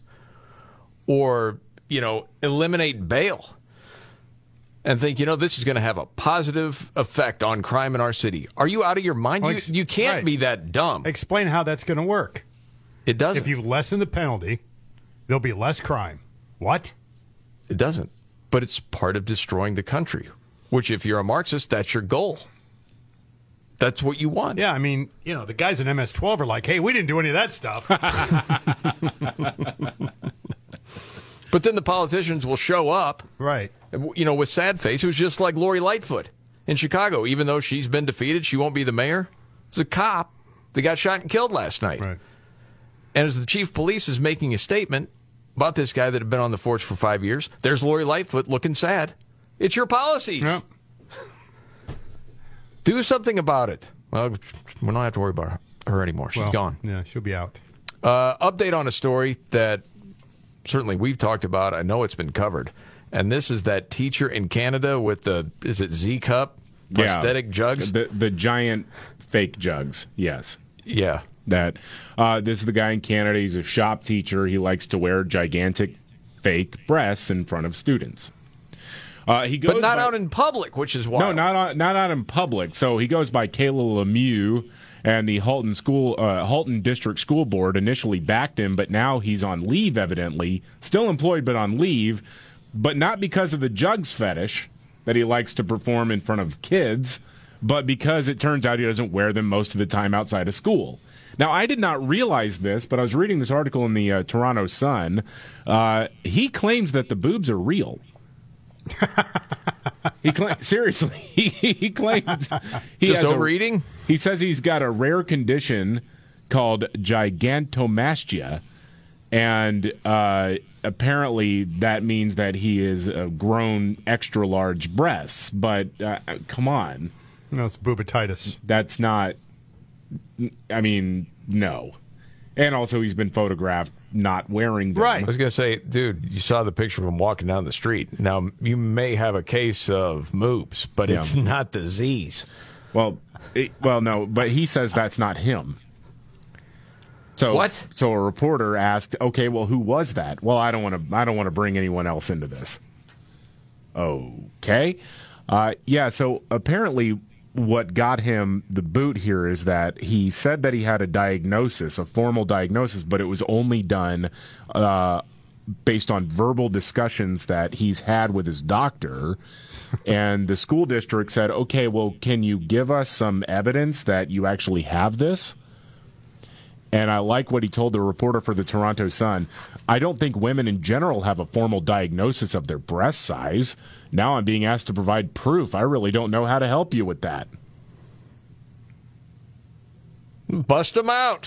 or, you know, eliminate bail and think, you know, this is going to have a positive effect on crime in our city? Are you out of your mind? Well, You, ex- you can't right. be that dumb. Explain how that's going to work. It doesn't. If you lessen the penalty, there'll be less crime. What? It doesn't. But it's part of destroying the country, which if you're a Marxist, that's your goal. That's what you want. Yeah, I mean, you know, the guys in M S twelve are like, hey, we didn't do any of that stuff. But then the politicians will show up. Right. You know, with sad face. It was just like Lori Lightfoot in Chicago. Even though she's been defeated, she won't be the mayor. It's a cop that got shot and killed last night. Right. And as the chief of police is making a statement about this guy that had been on the force for five years, there's Lori Lightfoot looking sad. It's your policies. Yep. Do something about it. Well, we don't have to worry about her anymore. She's Well, gone. Yeah, she'll be out. Uh, update on a story that certainly we've talked about. I know it's been covered. And this is that teacher in Canada with the, is it Z-Cup? Prosthetic yeah, jugs? The, the giant fake jugs, yes. Yeah. That uh, this is the guy in Canada. He's a shop teacher. He likes to wear gigantic fake breasts in front of students. Uh, he goes But not by, out in public, which is wild. No, not on, not out in public. So he goes by Kayla Lemieux, and the Halton School uh, Halton District School Board initially backed him, but now he's on leave. Evidently, still employed, but on leave. But not because of the jugs fetish that he likes to perform in front of kids, but because it turns out he doesn't wear them most of the time outside of school. Now, I did not realize this, but I was reading this article in the uh, Toronto Sun. Uh, he claims that the boobs are real. he cla- seriously, he, he claims he Just has overeating? A, he says he's got a rare condition called gigantomastia, and uh, apparently that means that he is uh, grown extra large breasts. But uh, come on, no, it's boobatitis. That's not. I mean, no. And also, he's been photographed not wearing them. Right. I was going to say, dude, you saw the picture of him walking down the street. Now, you may have a case of moobs, but Yeah. it's not disease. Well, it, well, no, but he says that's not him. So What? So a reporter asked, "Okay, well, who was that?" Well, I don't want to. I don't want to bring anyone else into this. Okay, uh, yeah. So apparently, what got him the boot here is that he said that he had a diagnosis, a formal diagnosis, but it was only done uh, based on verbal discussions that he's had with his doctor. And the school district said, okay, well, can you give us some evidence that you actually have this? And I like what he told the reporter for the Toronto Sun. I don't think women in general have a formal diagnosis of their breast size. Now I'm being asked to provide proof. I really don't know how to help you with that. Bust them out.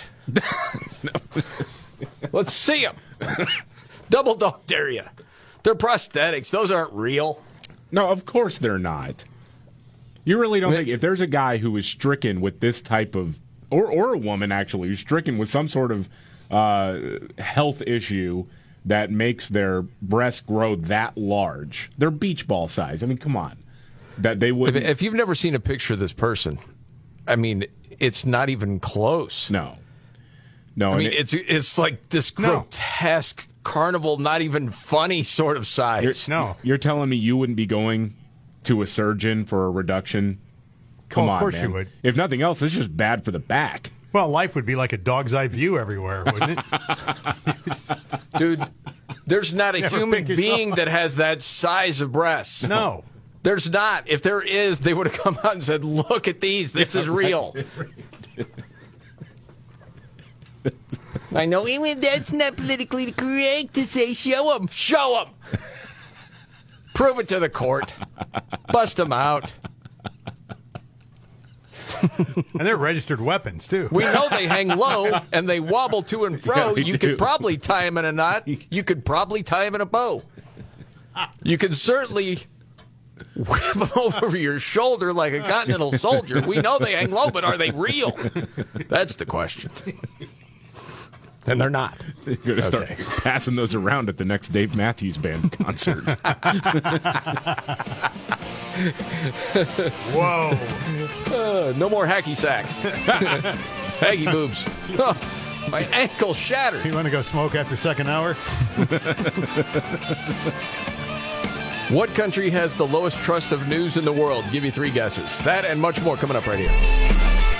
Let's see them. Double dog dare you. They're prosthetics. Those aren't real. No, of course they're not. You really don't think if there's a guy who is stricken with this type of, or or a woman actually who's stricken with some sort of uh, health issue that makes their breasts grow that large, they're beach ball size. I mean, come on, that they would. If, if you've never seen a picture of this person, I mean, it's not even close. No, no. I mean, it, it's it's like this grotesque carnival, not even funny sort of size. You're, no, you're telling me you wouldn't be going to a surgeon for a reduction? Come Oh, of on, course man. you would. If nothing else, it's just bad for the back. Well, life would be like a dog's eye view everywhere, wouldn't it? Dude, there's not a Never human pick yourself being up. that has that size of breasts. No. There's not. If there is, they would have come out and said, look at these. This is real. I know, even that's not politically correct to say show them. Show them. Prove it to the court. Bust them out. And they're registered weapons, too. We know they hang low and they wobble to and fro. Yeah, they you do. could probably tie them in a knot. You could probably tie them in a bow. You can certainly whip them over your shoulder like a continental soldier. We know they hang low, but are they real? That's the question. And they're not. You're going to start Okay. passing those around at the next Dave Matthews Band concert. Whoa. Uh, no more hacky sack. Haggy boobs. Oh, my ankle shattered. You want to go smoke after second hour? What country has the lowest trust of news in the world? Give you three guesses. That and much more coming up right here.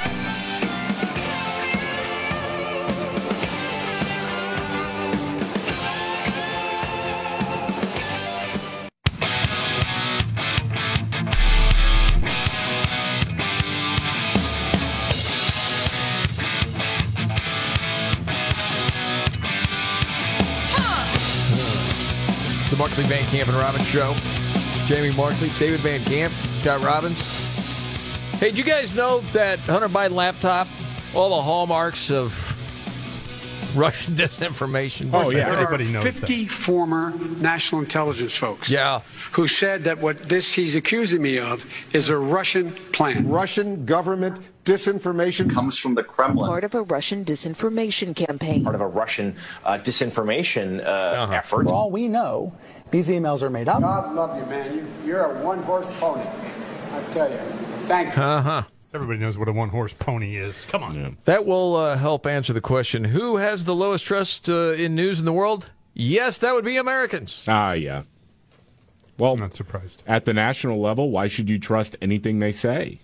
The Markley, Van Camp, and Robbins Show. Jamie Markley, David Van Camp, Scott Robbins. Hey, did you guys know that Hunter Biden laptop, all the hallmarks of Russian disinformation? Oh, yeah. Everybody knows fifty that. former national intelligence folks Yeah. who said that what this he's accusing me of is a Russian plan. Russian government disinformation Comes from the Kremlin. Part of a Russian disinformation campaign. Part of a Russian uh, disinformation uh, effort. For all we know, these emails are made up. God love you, man. You, you're a one-horse pony. I tell you. Thank you. Uh-huh. Everybody knows what a one-horse pony is. Come on. That will uh, help answer the question, who has the lowest trust uh, in news in the world? Yes, that would be Americans. Ah, yeah. Well, I'm not surprised. at the national level, why should you trust anything they say?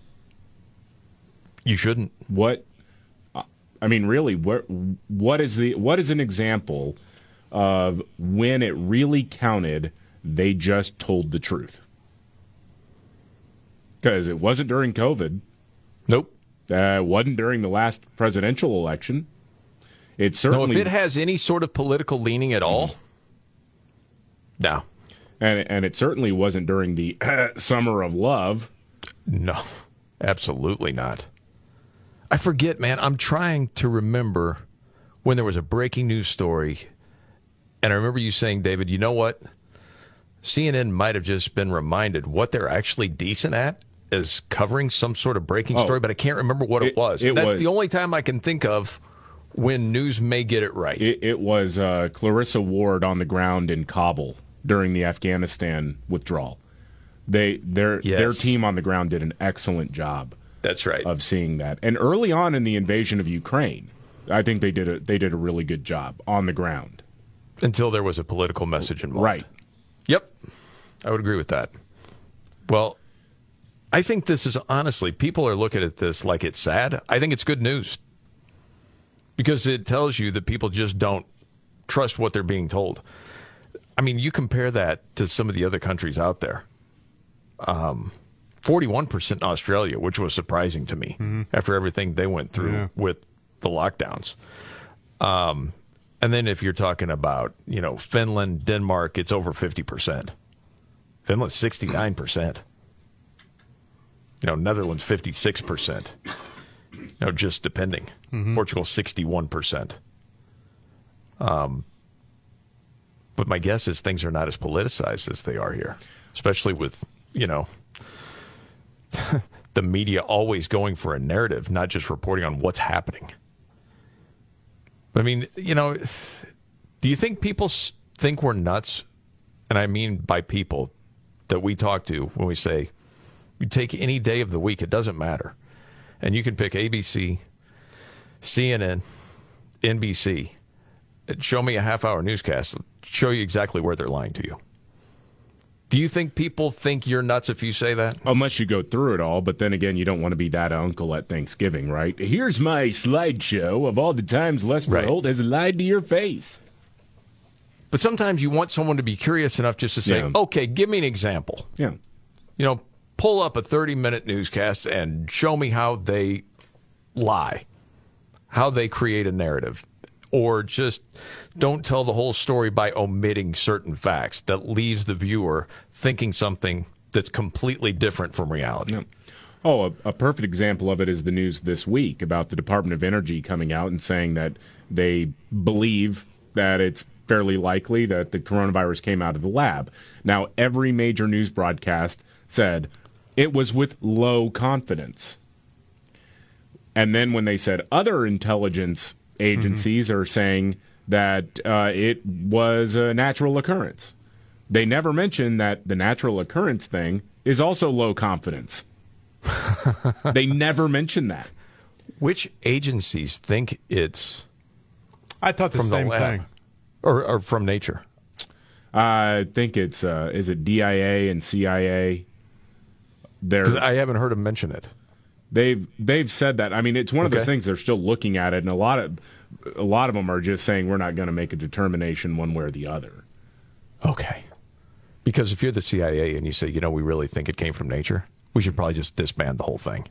You shouldn't. What? I mean, really, what? What is the? What is an example of when it really counted? They just told the truth. Because it wasn't during COVID. Nope. Uh, it wasn't during the last presidential election. It certainly. No, if it has any sort of political leaning at all, mm. no. And and it certainly wasn't during the uh, summer of love. No, absolutely not. I forget, man. I'm trying to remember when there was a breaking news story, and I remember you saying, David, you know what? C N N might have just been reminded what they're actually decent at is covering some sort of breaking oh, story, but I can't remember what it, it was. It That's was. the only time I can think of when news may get it right. It, it was uh, Clarissa Ward on the ground in Kabul during the Afghanistan withdrawal. They their yes. their team on the ground did an excellent job. That's right. Of seeing that. And early on in the invasion of Ukraine, I think they did a they did a really good job on the ground. Until there was a political message involved. Right. Yep. I would agree with that. Well, I think this is honestly, people are looking at this like it's sad. I think it's good news. Because it tells you that people just don't trust what they're being told. I mean, you compare that to some of the other countries out there. Um, forty-one percent in Australia, which was surprising to me mm-hmm. after everything they went through yeah. with the lockdowns. Um, and then if you're talking about, you know, Finland, Denmark, it's over fifty percent. Finland's sixty-nine percent. You know, Netherlands, fifty-six percent. You know, just depending. Mm-hmm. Portugal, sixty-one percent. Um, but my guess is things are not as politicized as they are here, especially with, you know, the media always going for a narrative, not just reporting on what's happening. I mean, you know, do you think people think we're nuts? And I mean by people that we talk to when we say, you take any day of the week, it doesn't matter. And you can pick A B C, C N N, N B C. Show me a half-hour newscast. Show you exactly where they're lying to you. Do you think people think you're nuts if you say that? Unless you go through it all, but then again, you don't want to be that uncle at Thanksgiving, right? Here's my slideshow of all the times Lester right. Holt has lied to your face. But sometimes you want someone to be curious enough just to say, yeah. okay, give me an example. Yeah. You know, pull up a thirty-minute newscast and show me how they lie, how they create a narrative. Or just don't tell the whole story by omitting certain facts that leaves the viewer thinking something that's completely different from reality. Yeah. Oh, a, a perfect example of it is the news this week about the Department of Energy coming out and saying that they believe that it's fairly likely that the coronavirus came out of the lab. Now, every major news broadcast said it was with low confidence. And then when they said other intelligence agencies mm-hmm. are saying that uh, it was a natural occurrence. They never mention that the natural occurrence thing is also low confidence. They never mention that. Which agencies think it's I thought the from same the lab thing. Or, or from nature? I think it's, uh, is it D I A and C I A? They're, I haven't heard them mention it. They've they've said that. I mean, it's one of okay. those things. They're still looking at it, and a lot of a lot of them are just saying we're not going to make a determination one way or the other. Okay, because if you're the C I A and you say, you know, we really think it came from nature, we should probably just disband the whole thing.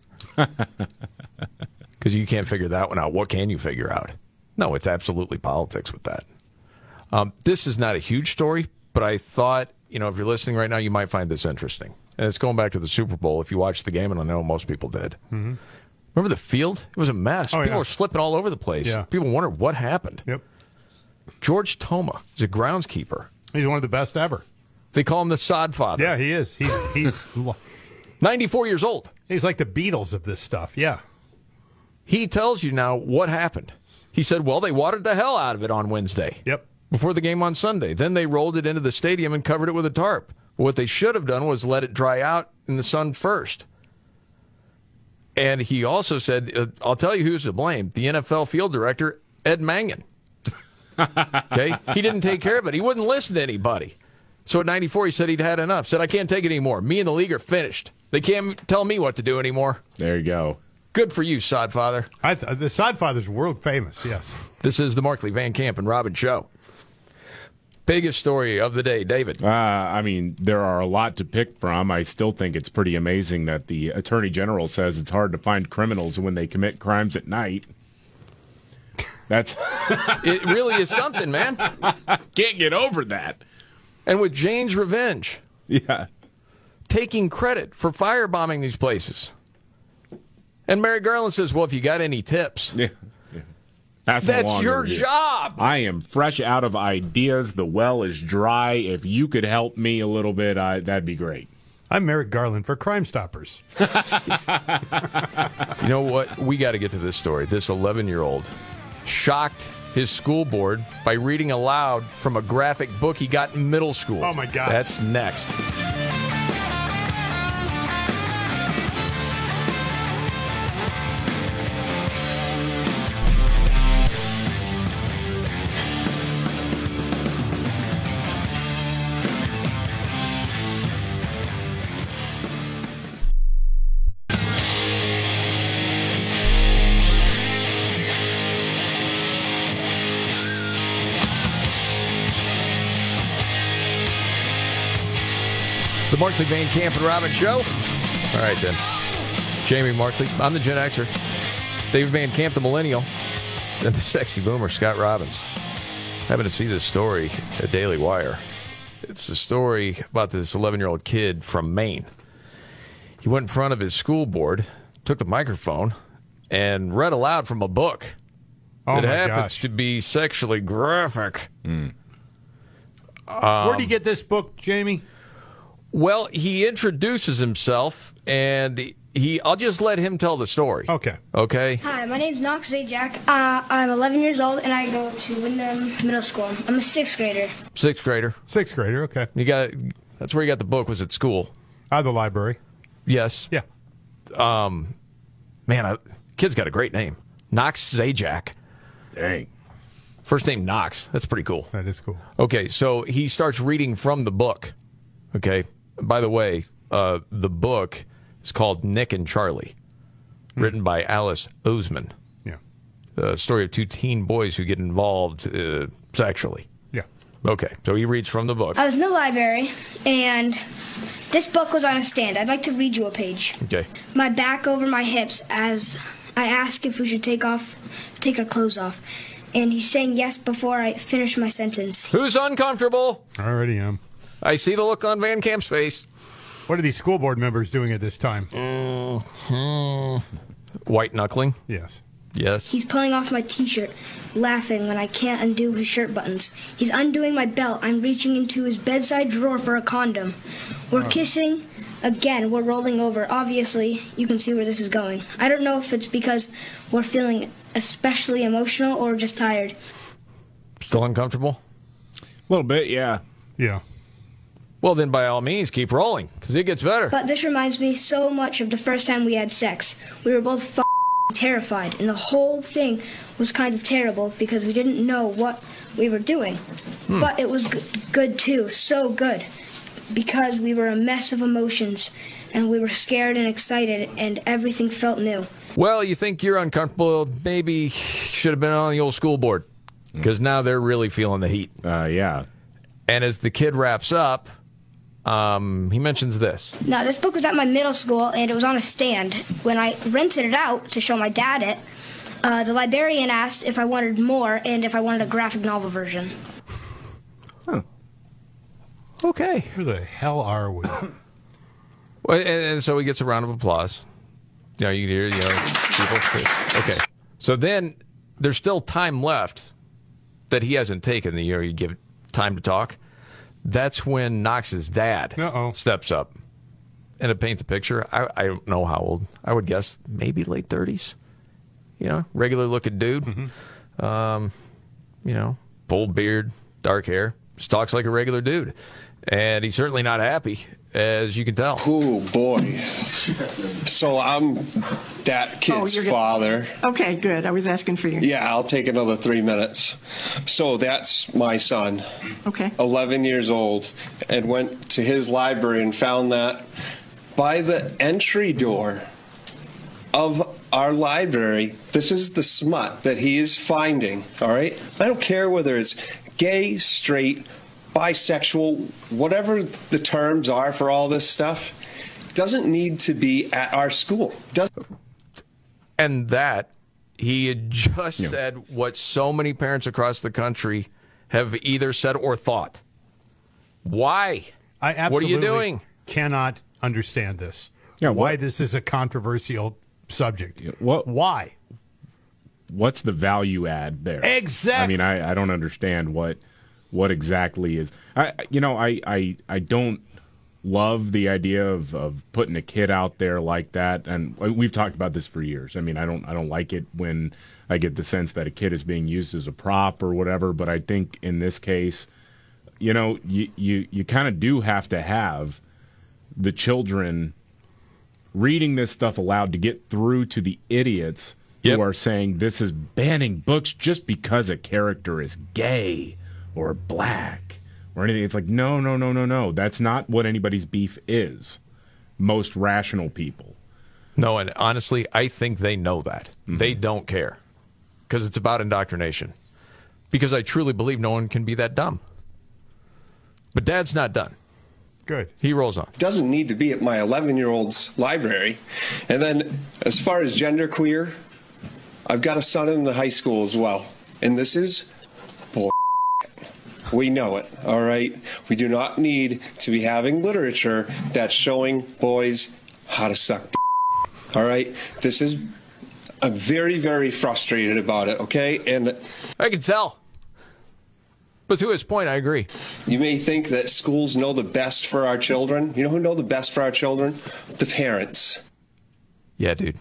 Because you can't figure that one out. What can you figure out? No, it's absolutely politics with that. Um, this is not a huge story, but I thought, you know, if you're listening right now, you might find this interesting. And it's going back to the Super Bowl. If you watched the game, and I know most people did. Mm-hmm. Remember the field? It was a mess. Oh, people yeah. were slipping all over the place. Yeah. People wondered what happened. Yep. George Toma is a groundskeeper. He's one of the best ever. They call him the sod father. Yeah, he is. He's he's ninety-four years old. He's like the Beatles of this stuff. Yeah. He tells you now what happened. He said, well, they watered the hell out of it on Wednesday. Yep. Before the game on Sunday. Then they rolled it into the stadium and covered it with a tarp. What they should have done was let it dry out in the sun first. And he also said, uh, I'll tell you who's to blame. The N F L field director, Ed Mangan. Okay? He didn't take care of it. He wouldn't listen to anybody. So at ninety-four, he said he'd had enough. Said, I can't take it anymore. Me and the league are finished. They can't tell me what to do anymore. There you go. Good for you, Sodfather. I th- the Sodfather's world famous, yes. This is the Markley, Van Camp, and Robbins Show. Biggest story of the day, David. Uh, I mean, there are a lot to pick from. I still think it's pretty amazing that the Attorney General says it's hard to find criminals when they commit crimes at night. That's It really is something, man. Can't get over that. And with Jane's Revenge. Yeah. Taking credit for firebombing these places. And Merrick Garland says, well, if you got any tips. Yeah. That's, That's your job. I am fresh out of ideas. The well is dry. If you could help me a little bit, I, that'd be great. I'm Merrick Garland for Crime Stoppers. You know what? We got to get to this story. This eleven-year-old shocked his school board by reading aloud from a graphic book he got in middle school. Oh, my God. That's next. The Markley, Van Camp, and Robbins Show. All right, then. Jamie Markley. I'm the Gen Xer. David Van Camp, the Millennial. And the sexy boomer, Scott Robbins. Having to see this story at Daily Wire. It's a story about this eleven-year-old kid from Maine. He went in front of his school board, took the microphone, and read aloud from a book. Oh, it my happens gosh. to be sexually graphic. Mm. Um, Where'd he get this book, Jamie? Well, he introduces himself, and he. I'll just let him tell the story. Okay. Okay? Hi, my name's Knox Zajac. Uh, I'm eleven years old, and I go to Wyndham Middle School. I'm a sixth grader. Sixth grader. Sixth grader, okay. You got. That's where you got the book, was at school. Out of the library. Yes. Yeah. Um, man, I, kid's got a great name. Knox Zajac. Dang. First name Knox. That's pretty cool. That is cool. Okay, so he starts reading from the book. Okay. By the way, uh, the book is called Nick and Charlie, written by Alice Oseman. Yeah. The story of two teen boys who get involved uh, sexually. Yeah. Okay, so he reads from the book. I was in the library, and this book was on a stand. I'd like to read you a page. Okay. My back over my hips as I ask if we should take off, take our clothes off. And he's saying yes before I finish my sentence. Who's uncomfortable? I already am. I see the look on Van Camp's face. What are these school board members doing at this time? Mm-hmm. White knuckling? Yes. Yes. He's pulling off my t-shirt, laughing when I can't undo his shirt buttons. He's undoing my belt. I'm reaching into his bedside drawer for a condom. We're Oh. kissing. Again, we're rolling over. Obviously, you can see where this is going. I don't know if it's because we're feeling especially emotional or just tired. Still uncomfortable? A little bit, yeah. Yeah. Well, then by all means, keep rolling, because it gets better. But this reminds me so much of the first time we had sex. We were both f- terrified, and the whole thing was kind of terrible because we didn't know what we were doing. Hmm. But it was g- good too, so good, because we were a mess of emotions, and we were scared and excited, and everything felt new. Well, you think you're uncomfortable, maybe should have been on the old school board, because now they're really feeling the heat. Uh, yeah. And as the kid wraps up, um, he mentions this. Now, this book was at my middle school, and it was on a stand. When I rented it out to show my dad it, uh, the librarian asked if I wanted more and if I wanted a graphic novel version. Huh. Okay. Who the hell are we? Well, and, and so he gets a round of applause. You know, you can hear, you know, people. Okay. So then there's still time left that he hasn't taken. You know, you give time to talk. That's when Knox's dad Uh-oh. steps up. And to paint the picture, I, I don't know how old. I would guess maybe late thirties. You know, regular looking dude. Mm-hmm. Um, you know, full beard, dark hair. Just talks like a regular dude. And he's certainly not happy, as you can tell. Oh, boy. So I'm that kid's Oh, you're gonna- father. Okay, good. I was asking for you. Yeah, I'll take another three minutes. So that's my son. Okay. eleven years old, and went to his library and found that by the entry door of our library, this is the smut that he is finding, all right? I don't care whether it's gay, straight, bisexual, whatever the terms are for all this stuff, doesn't need to be at our school. Does- and that, he had just Yeah. said what so many parents across the country have either said or thought. Why? I absolutely what are you doing? Cannot understand this. Yeah, why what- this is a controversial subject. What? Why? What's the value add there? Exactly. I mean, I, I don't understand what what exactly is. I you know I I, I don't love the idea of, of putting a kid out there like that, and we've talked about this for years. I mean, I don't I don't like it when I get the sense that a kid is being used as a prop or whatever. But I think in this case, you know, you you, you kind of do have to have the children reading this stuff aloud to get through to the idiots Yep. who are saying this is banning books just because a character is gay or black or anything. It's like, no, no, no, no, no. That's not what anybody's beef is. Most rational people. No, and honestly, I think they know that. Mm-hmm. They don't care because it's about indoctrination. Because I truly believe no one can be that dumb. But Dad's not done. Good. He rolls on. Doesn't need to be at my eleven-year-old's library. And then as far as genderqueer, I've got a son in the high school as well. And this is bull. We know it, all right? We do not need to be having literature that's showing boys how to suck d- all right? This is, I'm very, very frustrated about it, okay? And I can tell. But to his point, I agree. you may think that schools know the best for our children. You know who know the best for our children? The parents. Yeah, dude.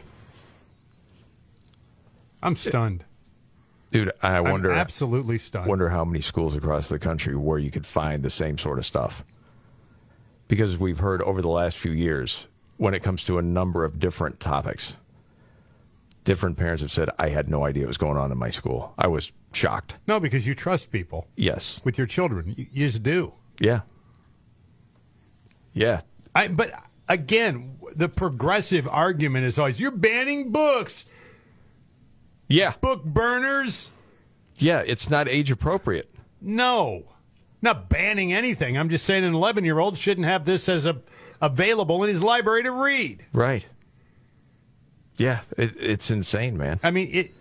I'm stunned. Dude, I wonder. I'm absolutely stunned. Wonder how many schools across the country where you could find the same sort of stuff. Because we've heard over the last few years, when it comes to a number of different topics, different parents have said, I had no idea what was going on in my school. I was shocked. No, because you trust people. Yes. With your children. You, you just do. Yeah. Yeah. I, but again, the progressive argument is always, you're banning books. Yeah. Book burners. Yeah, it's not age appropriate. No. Not banning anything. I'm just saying an eleven-year-old shouldn't have this as a available in his library to read. Right. Yeah, it, it's insane, man. I mean, it.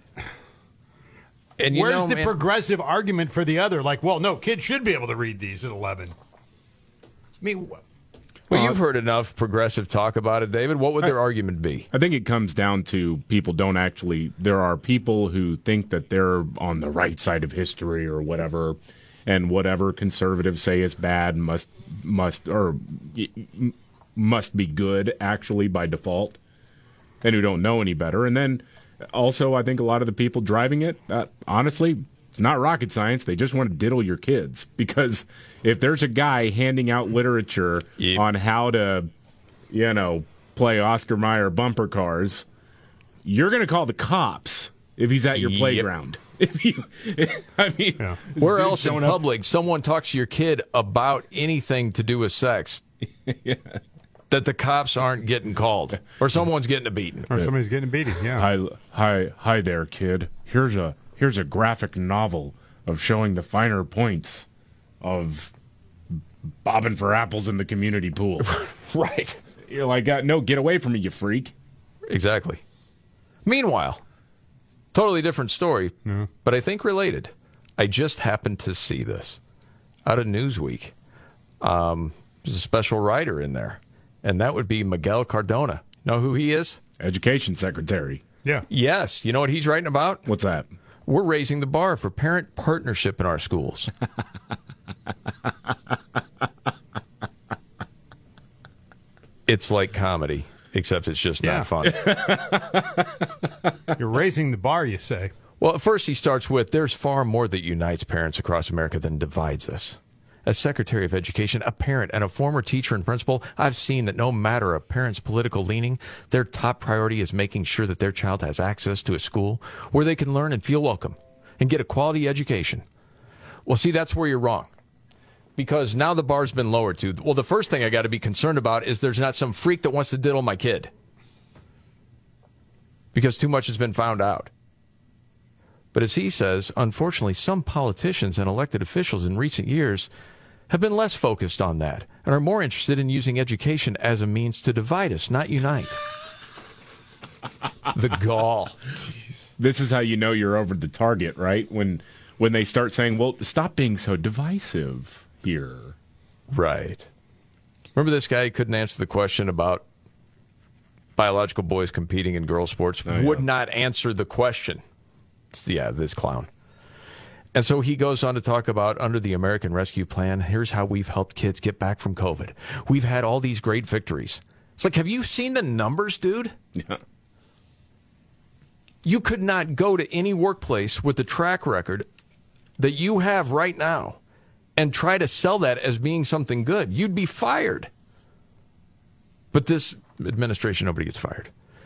And you where's know, the man, progressive argument for the other? Like, well, no, kids should be able to read these at eleven. I mean, wh- Well, you've heard enough progressive talk about it, David. What would their I, argument be? I think it comes down to people don't actually. There are people who think that they're on the right side of history or whatever, and whatever conservatives say is bad must must or must be good actually by default, and who don't know any better. And then also, I think a lot of the people driving it, uh, honestly. It's not rocket science. They just want to diddle your kids. Because if there's a guy handing out literature yep. on how to, you know, play Oscar Mayer bumper cars, you're going to call the cops if he's at your yep. playground. If you, I mean, yeah. Where else in public someone talks to your kid about anything to do with sex yeah. that the cops aren't getting called or someone's getting a beating or somebody's getting a beating? Yeah. Hi, hi, hi there, kid. Here's a. Here's a graphic novel of showing the finer points of bobbing for apples in the community pool. Right. You're like, uh, no, get away from me, you freak. Exactly. Meanwhile, totally different story, yeah. but I think related. I just happened to see this out of Newsweek. Um, there's a special writer in there, and that would be Miguel Cardona. Know who he is? Education Secretary. Yeah. Yes. You know what he's writing about? What's that? We're raising the bar for parent partnership in our schools. It's like comedy, except it's just yeah. not funny. You're raising the bar, you say. Well, at first he starts with, there's far more that unites parents across America than divides us. As Secretary of Education, a parent, and a former teacher and principal, I've seen that no matter a parent's political leaning, their top priority is making sure that their child has access to a school where they can learn and feel welcome and get a quality education. Well, see, that's where you're wrong. Because now the bar's been lowered to, well, the first thing I got to be concerned about is there's not some freak that wants to diddle my kid. Because too much has been found out. But as he says, unfortunately, some politicians and elected officials in recent years have been less focused on that and are more interested in using education as a means to divide us, not unite. The gall. This is how you know you're over the target, right? When when they start saying, well, stop being so divisive here. Right. Remember this guy who couldn't answer the question about biological boys competing in girls' sports? Oh, yeah. Would not answer the question. It's, yeah, this clown. And so he goes on to talk about, under the American Rescue Plan, here's how we've helped kids get back from COVID. We've had all these great victories. It's like, have you seen the numbers, dude? Yeah. You could not go to any workplace with the track record that you have right now and try to sell that as being something good. You'd be fired. But this administration, nobody gets fired.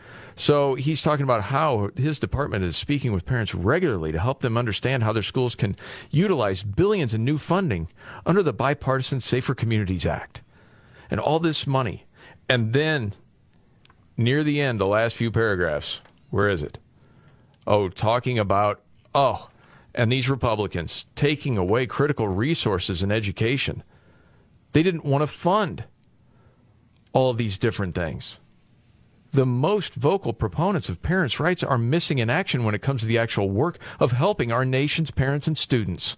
So he's talking about how his department is speaking with parents regularly to help them understand how their schools can utilize billions in new funding under the Bipartisan Safer Communities Act. And all this money. And then, near the end, the last few paragraphs, where is it? Oh, talking about, oh, and these Republicans taking away critical resources in education. They didn't want to fund all of these different things. The most vocal proponents of parents' rights are missing in action when it comes to the actual work of helping our nation's parents and students.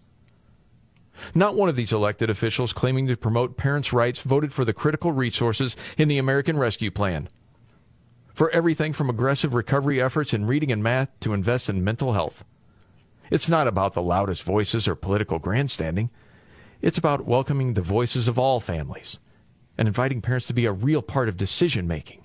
Not one of these elected officials claiming to promote parents' rights voted for the critical resources in the American Rescue Plan. For everything from aggressive recovery efforts in reading and math to invest in mental health. It's not about the loudest voices or political grandstanding. It's about welcoming the voices of all families and inviting parents to be a real part of decision-making.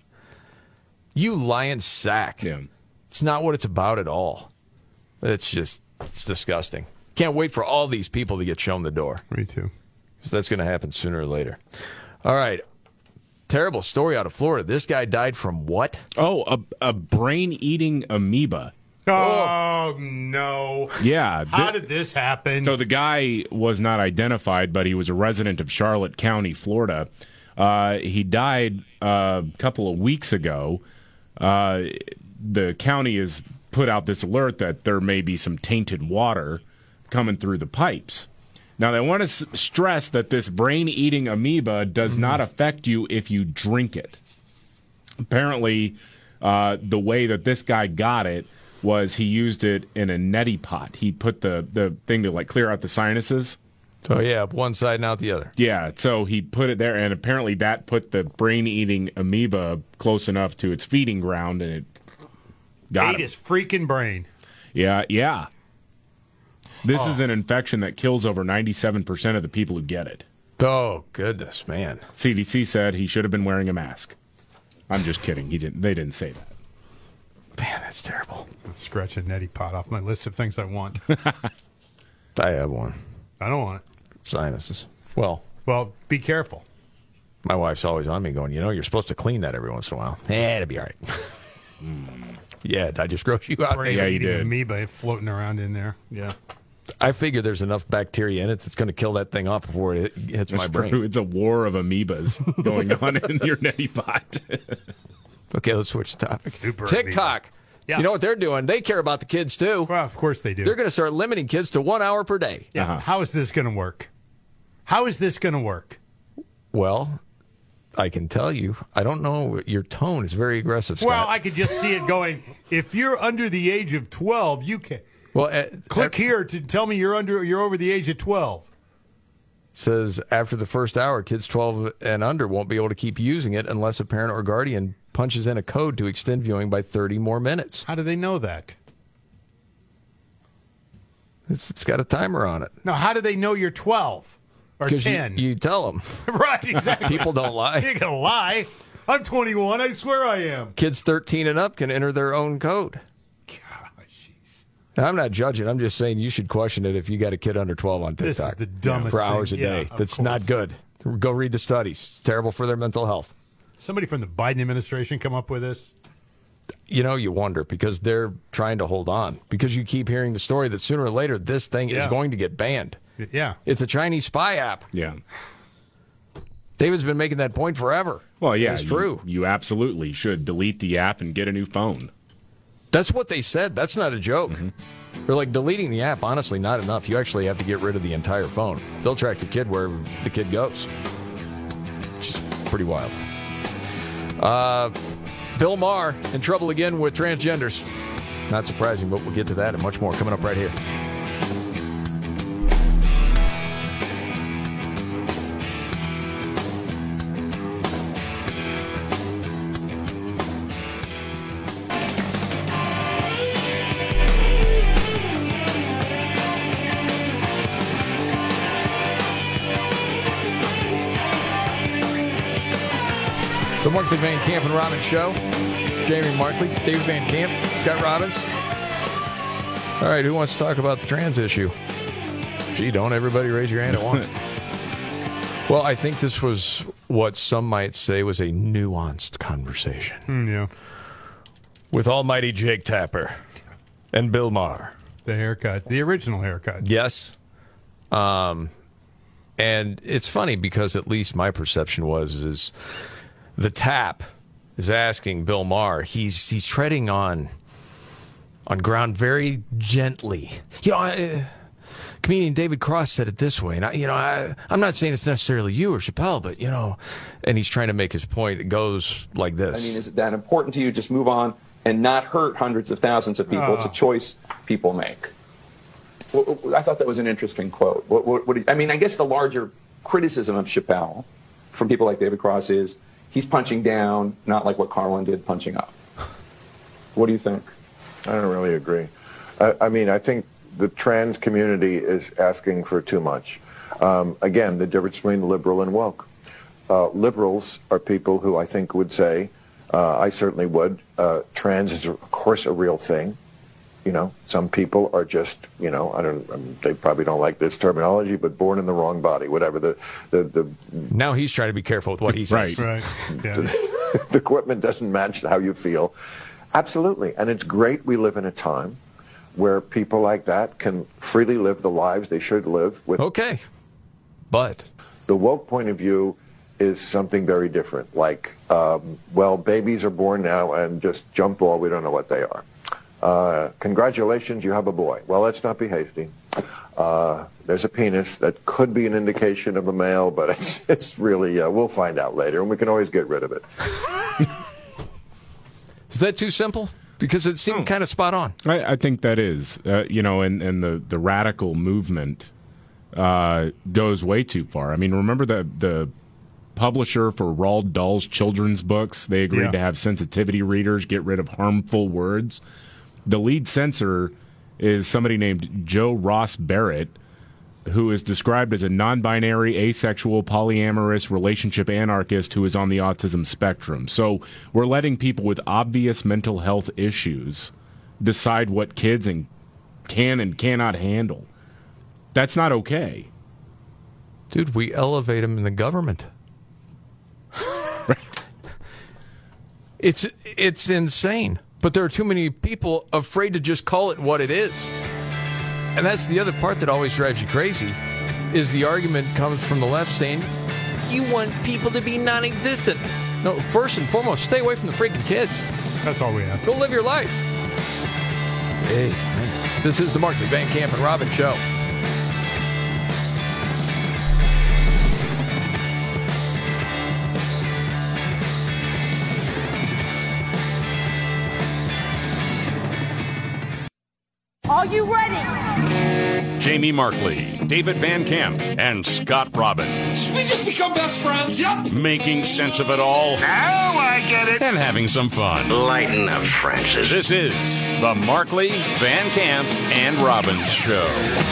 You lying sack. Yeah. It's not what it's about at all. It's just, it's disgusting. Can't wait for all these people to get shown the door. Me too. So that's going to happen sooner or later. All right. Terrible story out of Florida. This guy died from what? Oh, a, a brain-eating amoeba. Oh, no. Yeah. How th- did this happen? So the guy was not identified, but he was a resident of Charlotte County, Florida. Uh, he died uh, a couple of weeks ago. Uh, the county has put out this alert that there may be some tainted water coming through the pipes. Now, they want to s- stress that this brain-eating amoeba does not affect you if you drink it. Apparently, uh, the way that this guy got it was he used it in a neti pot. He put the, the thing to, like, clear out the sinuses. Oh, yeah, up one side and out the other. Yeah, so he put it there, and apparently that put the brain-eating amoeba close enough to its feeding ground, and it got Ate him. his freaking brain. Yeah, yeah. This Oh. is an infection that kills over ninety-seven percent of the people who get it. Oh, goodness, man. C D C said he should have been wearing a mask. I'm just kidding. He didn't. They didn't say that. Man, that's terrible. I'll scratch a neti pot off my list of things I want. I have one. I don't want it. Sinuses. Well, Well, be careful. my wife's always on me going, you know, you're supposed to clean that every once in a while. Eh, it'll be all right. Yeah, did I just gross you out? Brain Yeah, you eating did. amoeba floating around in there. Yeah. I figure there's enough bacteria in it that's going to kill that thing off before it hits my It's brain. true. It's a war of amoebas going on in your neti pot. Okay, let's switch topics. Super TikTok. Yeah. You know what they're doing? They care about the kids, too. Well, of course they do. They're going to start limiting kids to one hour per day. yeah. Uh-huh. How is this going to work? How is this going to work? Well, I can tell you, I don't know. Your tone is very aggressive, Scott. Well, I could just see it going. If you're under the age of twelve, you can Well, uh, click here to tell me you're under. You're over the age of twelve. says after the first hour, kids twelve and under won't be able to keep using it unless a parent or guardian punches in a code to extend viewing by thirty more minutes. How do they know that? It's, it's got a timer on it. Now, how do they know you're twelve or Because you, ten? you tell them. Right, exactly. People don't lie. You ain't gonna lie. I'm twenty-one. I swear I am. Kids thirteen and up can enter their own code. Now, I'm not judging. I'm just saying you should question it if you got a kid under twelve on This is TikTok the dumbest for hours thing. a day. Yeah, of That's not good. Go read the studies. It's terrible for their mental health. Somebody from the Biden administration come up with this? You know, you wonder because they're trying to hold on because you keep hearing the story that sooner or later this thing Yeah. is going to get banned. Yeah. It's a Chinese spy app. Yeah. David's been making that point forever. Well, yeah, It's you- true. You, absolutely should delete the app and get a new phone. That's what they said. That's not a joke. Mm-hmm. They're like, deleting the app, honestly, not enough. You actually have to get rid of the entire phone. They'll track your kid wherever the kid goes. Which is pretty wild. Uh, Bill Maher in trouble again with transgenders. Not surprising, but we'll get to that and much more coming up right here. The Markley, Van Camp, and Robbins Show. Jamie Markley, David Van Camp, Scott Robbins. All right, who wants to talk about the trans issue? Gee, don't everybody raise your hand at once. Well, I think this was what some might say was a nuanced conversation. Mm, yeah. With almighty Jake Tapper and Bill Maher. The haircut, the original haircut. Yes. Um, and it's funny because at least my perception was is the Tap is asking Bill Maher. He's he's treading on on ground very gently. You know, I, comedian David Cross said it this way, and I, you know, I, I'm not saying it's necessarily you or Chappelle, but you know, and he's trying to make his point. It goes like this. I mean, is it that important to you? Just move on and not hurt hundreds of thousands of people. Oh. It's a choice people make. Well, I thought that was an interesting quote. What, what, what do you, I mean, I guess the larger criticism of Chappelle from people like David Cross is he's punching down, not like what Carlin did, punching up. What do you think? I don't really agree. I, I mean, I think the trans community is asking for too much. Um, again, the difference between liberal and woke. Uh, liberals are people who I think would say, uh, I certainly would, uh, trans is, of course, a real thing. You know, some people are just, you know, I don't, I mean, they probably don't like this terminology, but born in the wrong body, whatever. The, the, the now he's trying to be careful with what he says. Right, right. Yeah. the, the equipment doesn't match how you feel. Absolutely. And it's great we live in a time where people like that can freely live the lives they should live. With okay. But the woke point of view is something very different. Like, um, well, babies are born now and just jump ball, we don't know what they are. Uh, congratulations, you have a boy. Well, let's not be hasty. Uh, there's a penis that could be an indication of a male, but it's, it's really, uh, we'll find out later, and we can always get rid of it. Is that too simple? Because it seemed oh. kind of spot on. I, I think that is. Uh, you know, and, and the, the radical movement uh, goes way too far. I mean, remember the, the publisher for Roald Dahl's children's books? They agreed yeah. to have sensitivity readers get rid of harmful words. The lead censor is somebody named Joe Ross Barrett, who is described as a non-binary, asexual, polyamorous relationship anarchist who is on the autism spectrum. So we're letting people with obvious mental health issues decide what kids and can and cannot handle. That's not okay. Dude, we elevate them in the government. It's it's insane. But there are too many people afraid to just call it what it is. And that's the other part that always drives you crazy, is the argument comes from the left saying, you want people to be non-existent. No, first and foremost, stay away from the freaking kids. That's all we ask. Go live your life. Jeez, man. This is the Markley, Van Camp, and Robbins Show. Are you ready? Jamie Markley, David Van Camp, and Scott Robbins. Did we just become best friends? Yep. Making sense of it all. Now I get it. And having some fun. Lighten up, Francis. This is the Markley, Van Camp, and Robbins Show.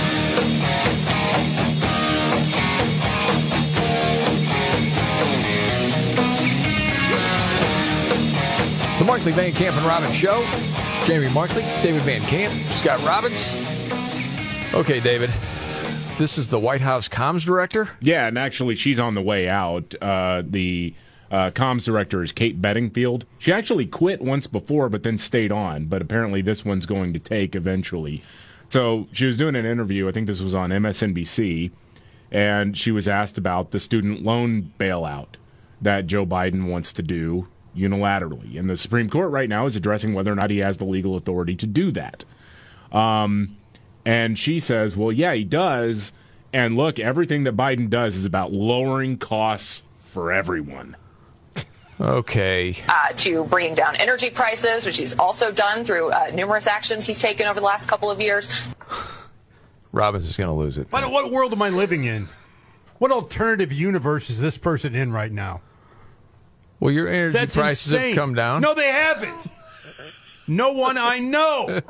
The Markley, Van Camp, and Robbins Show. Jamie Markley, David Van Camp, Scott Robbins. Okay, David, this is the White House comms director? Yeah, and actually she's on the way out. Uh, the uh, comms director is Kate Bedingfield. She actually quit once before but then stayed on, but apparently this one's going to take eventually. So she was doing an interview, I think this was on M S N B C, and she was asked about the student loan bailout that Joe Biden wants to do unilaterally. And the Supreme Court right now is addressing whether or not he has the legal authority to do that. Um, and she says, well, yeah, he does. And look, everything that Biden does is about lowering costs for everyone. Okay. Uh, to bringing down energy prices, which he's also done through uh, numerous actions he's taken over the last couple of years. Robbins is going to lose it. But what world am I living in? What alternative universe is this person in right now? Well, your energy That's prices insane. have come down. No, they haven't. No one I know.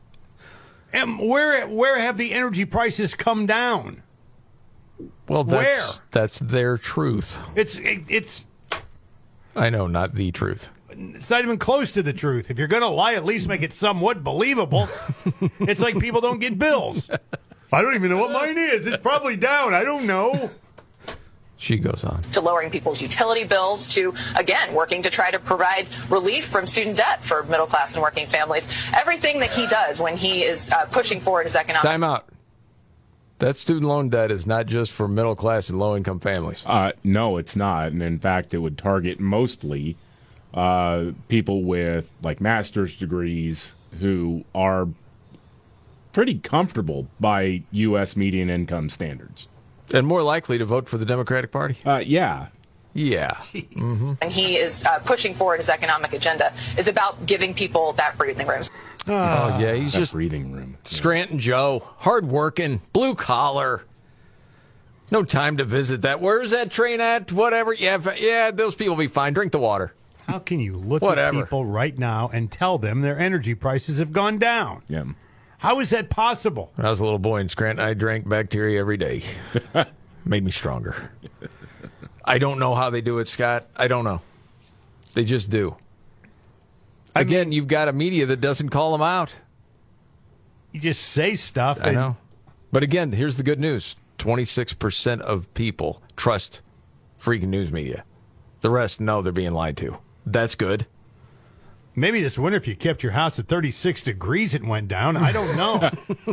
And where where have the energy prices come down? Well, that's, where? That's their truth. It's it, it's. I know, not the truth. It's not even close to the truth. If you're going to lie, at least make it somewhat believable. It's like people don't get bills. I don't even know what mine is. It's probably down. I don't know. She goes on. To lowering people's utility bills, to, again, working to try to provide relief from student debt for middle class and working families. Everything that he does when he is uh, pushing forward his economic... Time out. That student loan debt is not just for middle class and low income families. Uh, no, it's not. And in fact, it would target mostly uh, people with like master's degrees who are pretty comfortable by U S median income standards. And more likely to vote for the Democratic Party? Uh, yeah. Yeah. Mm-hmm. And he is uh, pushing forward his economic agenda is about giving people that breathing room. Oh, yeah, he's that just breathing room. Scranton Joe, hard working, blue collar. No time to visit that. Where's that train at? Whatever. Yeah, yeah, those people will be fine. Drink the water. How can you look Whatever. at people right now and tell them their energy prices have gone down? Yeah. How is that possible? When I was a little boy in Scranton, I drank bacteria every day. Made me stronger. I don't know how they do it, Scott. I don't know. They just do. Again, you've got a media that doesn't call them out. You just say stuff. I know. But again, here's the good news. twenty-six percent of people trust freaking news media. The rest know they're being lied to. That's good. Maybe this winter, if you kept your house at thirty-six degrees, it went down. I don't know.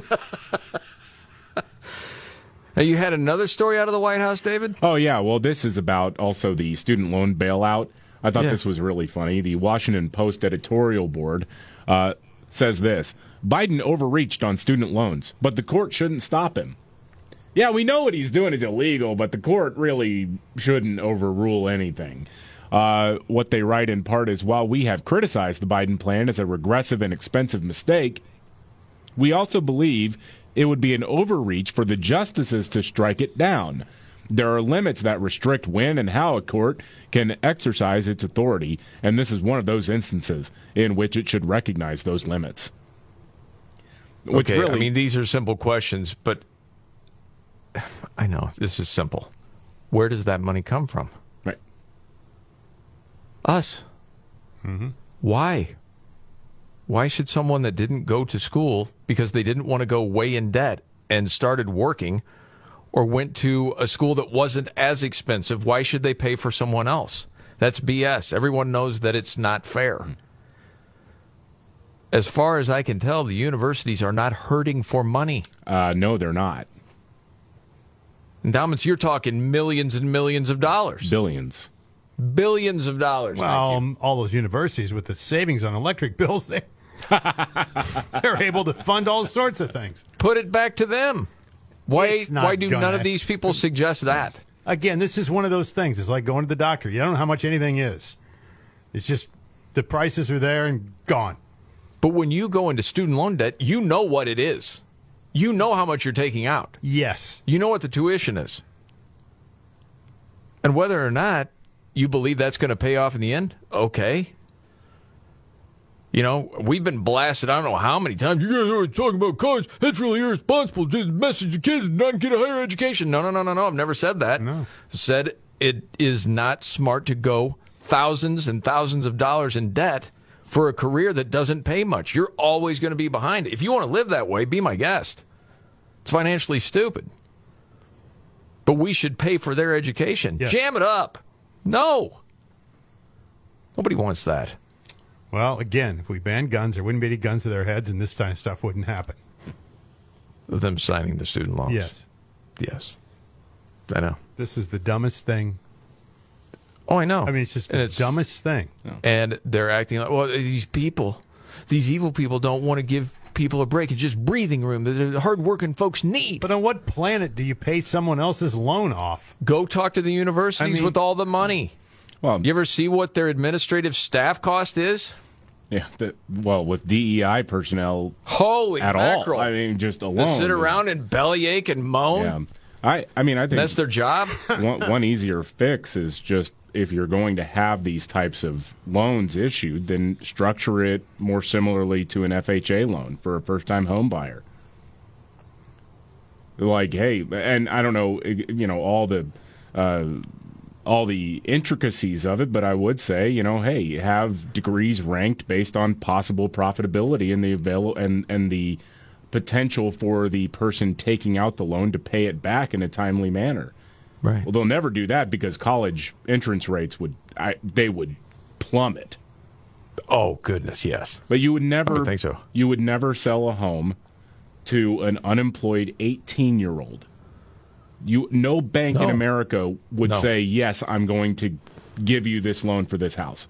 Now, you had another story out of the White House, David? Oh, yeah. Well, this is about also the student loan bailout. I thought Yeah. this was really funny. The Washington Post editorial board uh, says this: Biden overreached on student loans, but the court shouldn't stop him. Yeah, we know what he's doing is illegal, but the court really shouldn't overrule anything. Uh, what they write in part is, while we have criticized the Biden plan as a regressive and expensive mistake, we also believe it would be an overreach for the justices to strike it down. There are limits that restrict when and how a court can exercise its authority, and this is one of those instances in which it should recognize those limits. Which Okay, really, I mean, these are simple questions, but I know this is simple. Where does that money come from? Right. Us. Mm-hmm. Why? Why should someone that didn't go to school because they didn't want to go way in debt and started working, or went to a school that wasn't as expensive, why should they pay for someone else? That's B S. Everyone knows that it's not fair. As far as I can tell, the universities are not hurting for money. Uh, no, they're not. Endowments, you're talking millions and millions of dollars. Billions. Billions of dollars. Well, um, all those universities with the savings on electric bills, they, they're able to fund all sorts of things. Put it back to them. Why, It's not why do gonna. none of these people suggest that? Again, this is one of those things. It's like going to the doctor. You don't know how much anything is. It's just the prices are there and gone. But when you go into student loan debt, you know what it is. You know how much you're taking out. Yes. You know what the tuition is. And whether or not you believe that's going to pay off in the end, okay. You know, we've been blasted, I don't know how many times. You guys are always talking about college. That's really irresponsible to message the kids and not get a higher education. No, no, no, no, no. I've never said that. No. Said it is not smart to go thousands and thousands of dollars in debt for a career that doesn't pay much. You're always going to be behind. If you want to live that way, be my guest. It's financially stupid. But we should pay for their education. Yeah. Jam it up. No. Nobody wants that. Well, again, if we banned guns, there wouldn't be any guns to their heads, and this kind of stuff wouldn't happen. Of them signing the student loans. Yes. Yes. I know. This is the dumbest thing. Oh, I know. I mean, it's just And the it's- dumbest thing. And they're acting like, well, these people, these evil people don't want to give people a break. It's just breathing room that the hardworking folks need. But on what planet do you pay someone else's loan off? Go talk to the universities I mean- with all the money. Well, you ever see what their administrative staff cost is? Yeah, the, well, with D E I personnel Holy at mackerel. all. I mean, just alone. To sit around and bellyache and moan? Yeah. I, I mean, I think that's their job. one, one easier fix is just if you're going to have these types of loans issued, then structure it more similarly to an F H A loan for a first-time home buyer. Like, hey, and I don't know, you know, all the uh, all the intricacies of it, but I would say, you know, hey, have degrees ranked based on possible profitability and the avail- and and the potential for the person taking out the loan to pay it back in a timely manner. Right. Well, they'll never do that because college entrance rates would I, they would plummet. Oh goodness, yes. But you would never I would think so. You would never sell a home to an unemployed eighteen-year-old. You no bank No. in America would No. say, "Yes, I'm going to give you this loan for this house."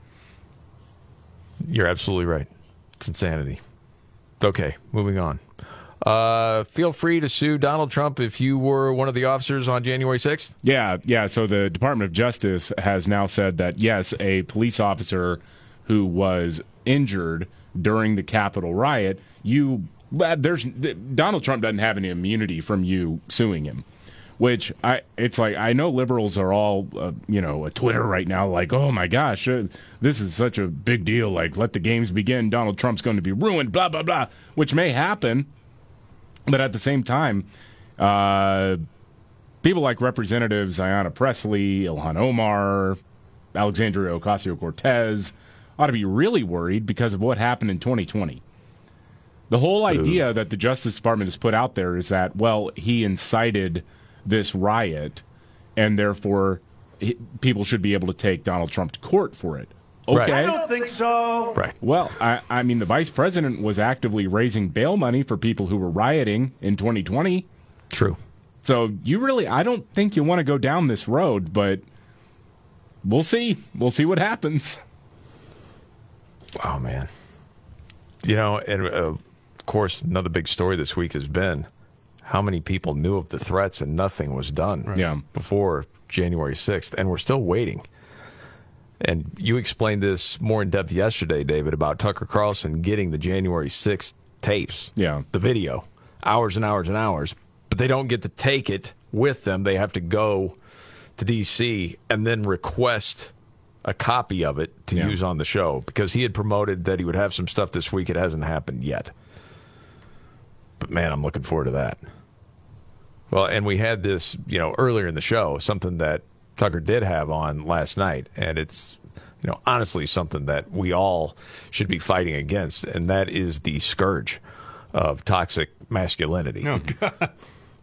You're absolutely right. It's insanity. Okay, moving on. Uh, feel free to sue Donald Trump if you were one of the officers on January sixth. Yeah, yeah. So the Department of Justice has now said that, yes, a police officer who was injured during the Capitol riot, you but there's Donald Trump doesn't have any immunity from you suing him. Which I, it's like I know liberals are all, uh, you know, a Twitter right now, like, oh my gosh, uh, this is such a big deal. Like, let the games begin. Donald Trump's going to be ruined. Blah blah blah. Which may happen. But at the same time, uh, people like Representatives Ayanna Pressley, Ilhan Omar, Alexandria Ocasio-Cortez ought to be really worried because of what happened in twenty twenty. The whole idea that the Justice Department has put out there is that, well, he incited this riot, and therefore he, people should be able to take Donald Trump to court for it. Okay. I don't think so. Right. Well, I, I mean, the vice president was actively raising bail money for people who were rioting in twenty twenty. True. So you really, I don't think you want to go down this road, but we'll see. We'll see what happens. Oh, man. You know, and uh, of course, another big story this week has been how many people knew of the threats and nothing was done Right. Yeah. before January sixth, and we're still waiting. And you explained this more in depth yesterday, David, about Tucker Carlson getting the January sixth tapes, yeah, the video, hours and hours and hours, but they don't get to take it with them. They have to go to D C and then request a copy of it to Yeah. use on the show because he had promoted that he would have some stuff this week. It hasn't happened yet. But, man, I'm looking forward to that. Well, and we had this, you know, earlier in the show, something that Tucker did have on last night, and it's, you know, honestly something that we all should be fighting against, and that is the scourge of toxic masculinity. Oh, God.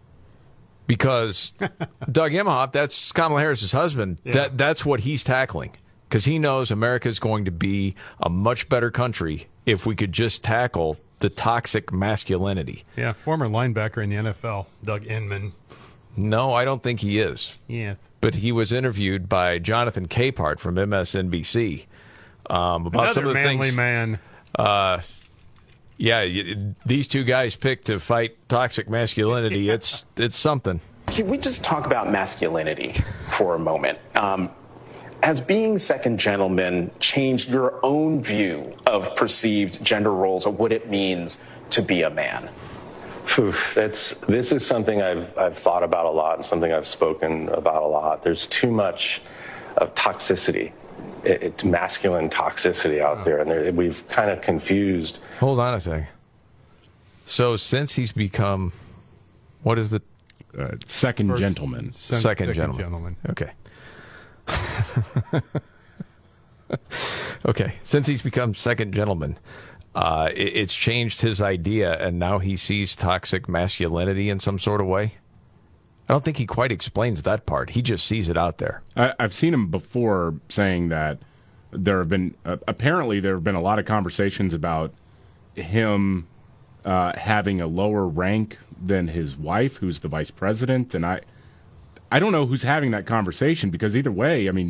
Because Doug Emhoff, that's Kamala Harris's husband, Yeah. that that's what he's tackling. Because he knows America is going to be a much better country if we could just tackle the toxic masculinity. Yeah, former linebacker in the N F L, Doug Inman. No, I don't think he is. Yeah. But he was interviewed by Jonathan Capehart from M S N B C um, about Another some of the manly things. man. Uh, yeah, y- these two guys picked to fight toxic masculinity. It's it's something. Can we just talk about masculinity for a moment? Um, has being second gentleman changed your own view of perceived gender roles or what it means to be a man? Phew, that's this is something I've I've thought about a lot and something I've spoken about a lot. There's too much of toxicity, it, it's masculine toxicity out there, and there, we've kind of confused. Hold on a second. So since he's become, what is the uh, second First- gentleman? Second, second, second gentleman? gentleman. Okay. Okay. Since he's become second gentleman, uh, it, it's changed his idea, and now he sees toxic masculinity in some sort of way. I don't think he quite explains that part. He just sees it out there. I, I've seen him before saying that there have been uh, apparently there have been a lot of conversations about him uh, having a lower rank than his wife, who's the vice president, and I I don't know who's having that conversation because either way, I mean,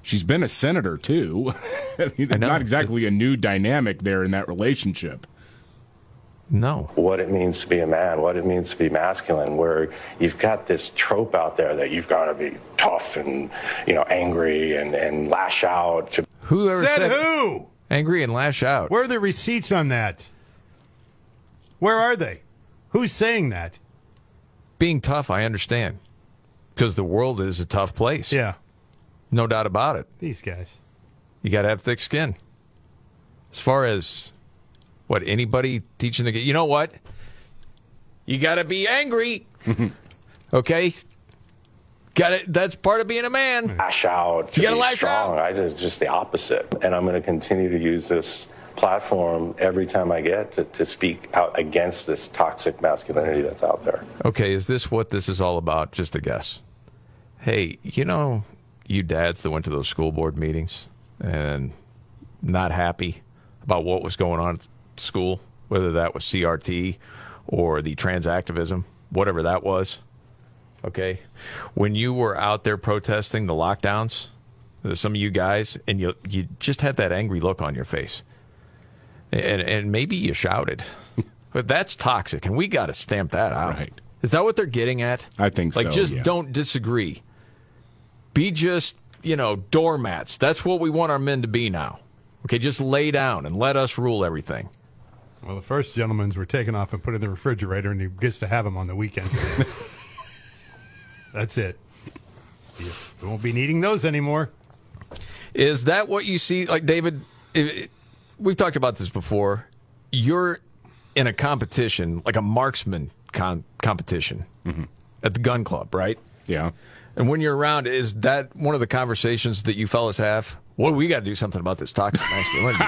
She's been a senator, too. I mean, I know. Not exactly a new dynamic there in that relationship. No. What it means to be a man, what it means to be masculine, where you've got this trope out there that you've got to be tough and, you know, angry and, and lash out. To- Who ever Said said who? angry and lash out? Where are the receipts on that? Where are they? Who's saying that? Being tough, I understand. Because the world is a tough place. Yeah. No doubt about it. These guys. You got to have thick skin. As far as, what, anybody teaching the... You know what? You got to be angry. Okay? Got it. That's part of being a man. Lash out. To You gotta be lash strong. I just, just the opposite. And I'm going to continue to use this platform every time I get to, to speak out against this toxic masculinity that's out there. Okay, is this what this is all about? Just a guess. Hey, you know, you dads that went to those school board meetings and not happy about what was going on at school, whether that was C R T or the trans activism, whatever that was. Okay, when you were out there protesting the lockdowns, there's some of you guys, and you you just had that angry look on your face. And and maybe you shouted. But that's toxic, and we got to stamp that out. Right. Is that what they're getting at? I think like, so, just yeah. don't disagree. Be just, you know, doormats. That's what we want our men to be now. Okay, just lay down and let us rule everything. Well, the first gentlemen's were taken off and put in the refrigerator, and he gets to have them on the weekends. That's it. We won't be needing those anymore. Is that what you see? Like, David, it, we've talked about this before. You're in a competition, like a marksman con- competition mm-hmm. at the gun club, right? Yeah. And when you're around, is that one of the conversations that you fellas have? Well, we got to do something about this toxic masculinity.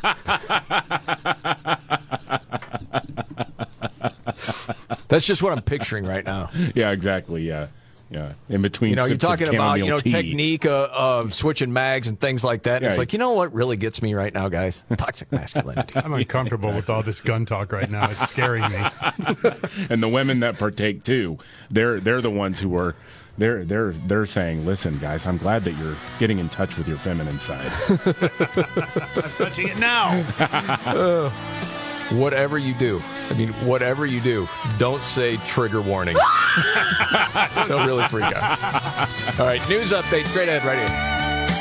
That's just what I'm picturing right now. Yeah, exactly. Yeah. Yeah, in between. You know, you're sips of talking about, you know, tea. technique uh, of switching mags and things like that. And Yeah. It's like, you know what really gets me right now, guys? Toxic masculinity. I'm uncomfortable with all this gun talk right now. It's scaring me. And the women that partake too, they're they're the ones who are they're they're they're saying, listen, guys, I'm glad that you're getting in touch with your feminine side. I'm touching it now. Uh, whatever you do, I mean, whatever you do, don't say trigger warning. They'll really freak out. All right, news update straight ahead right here.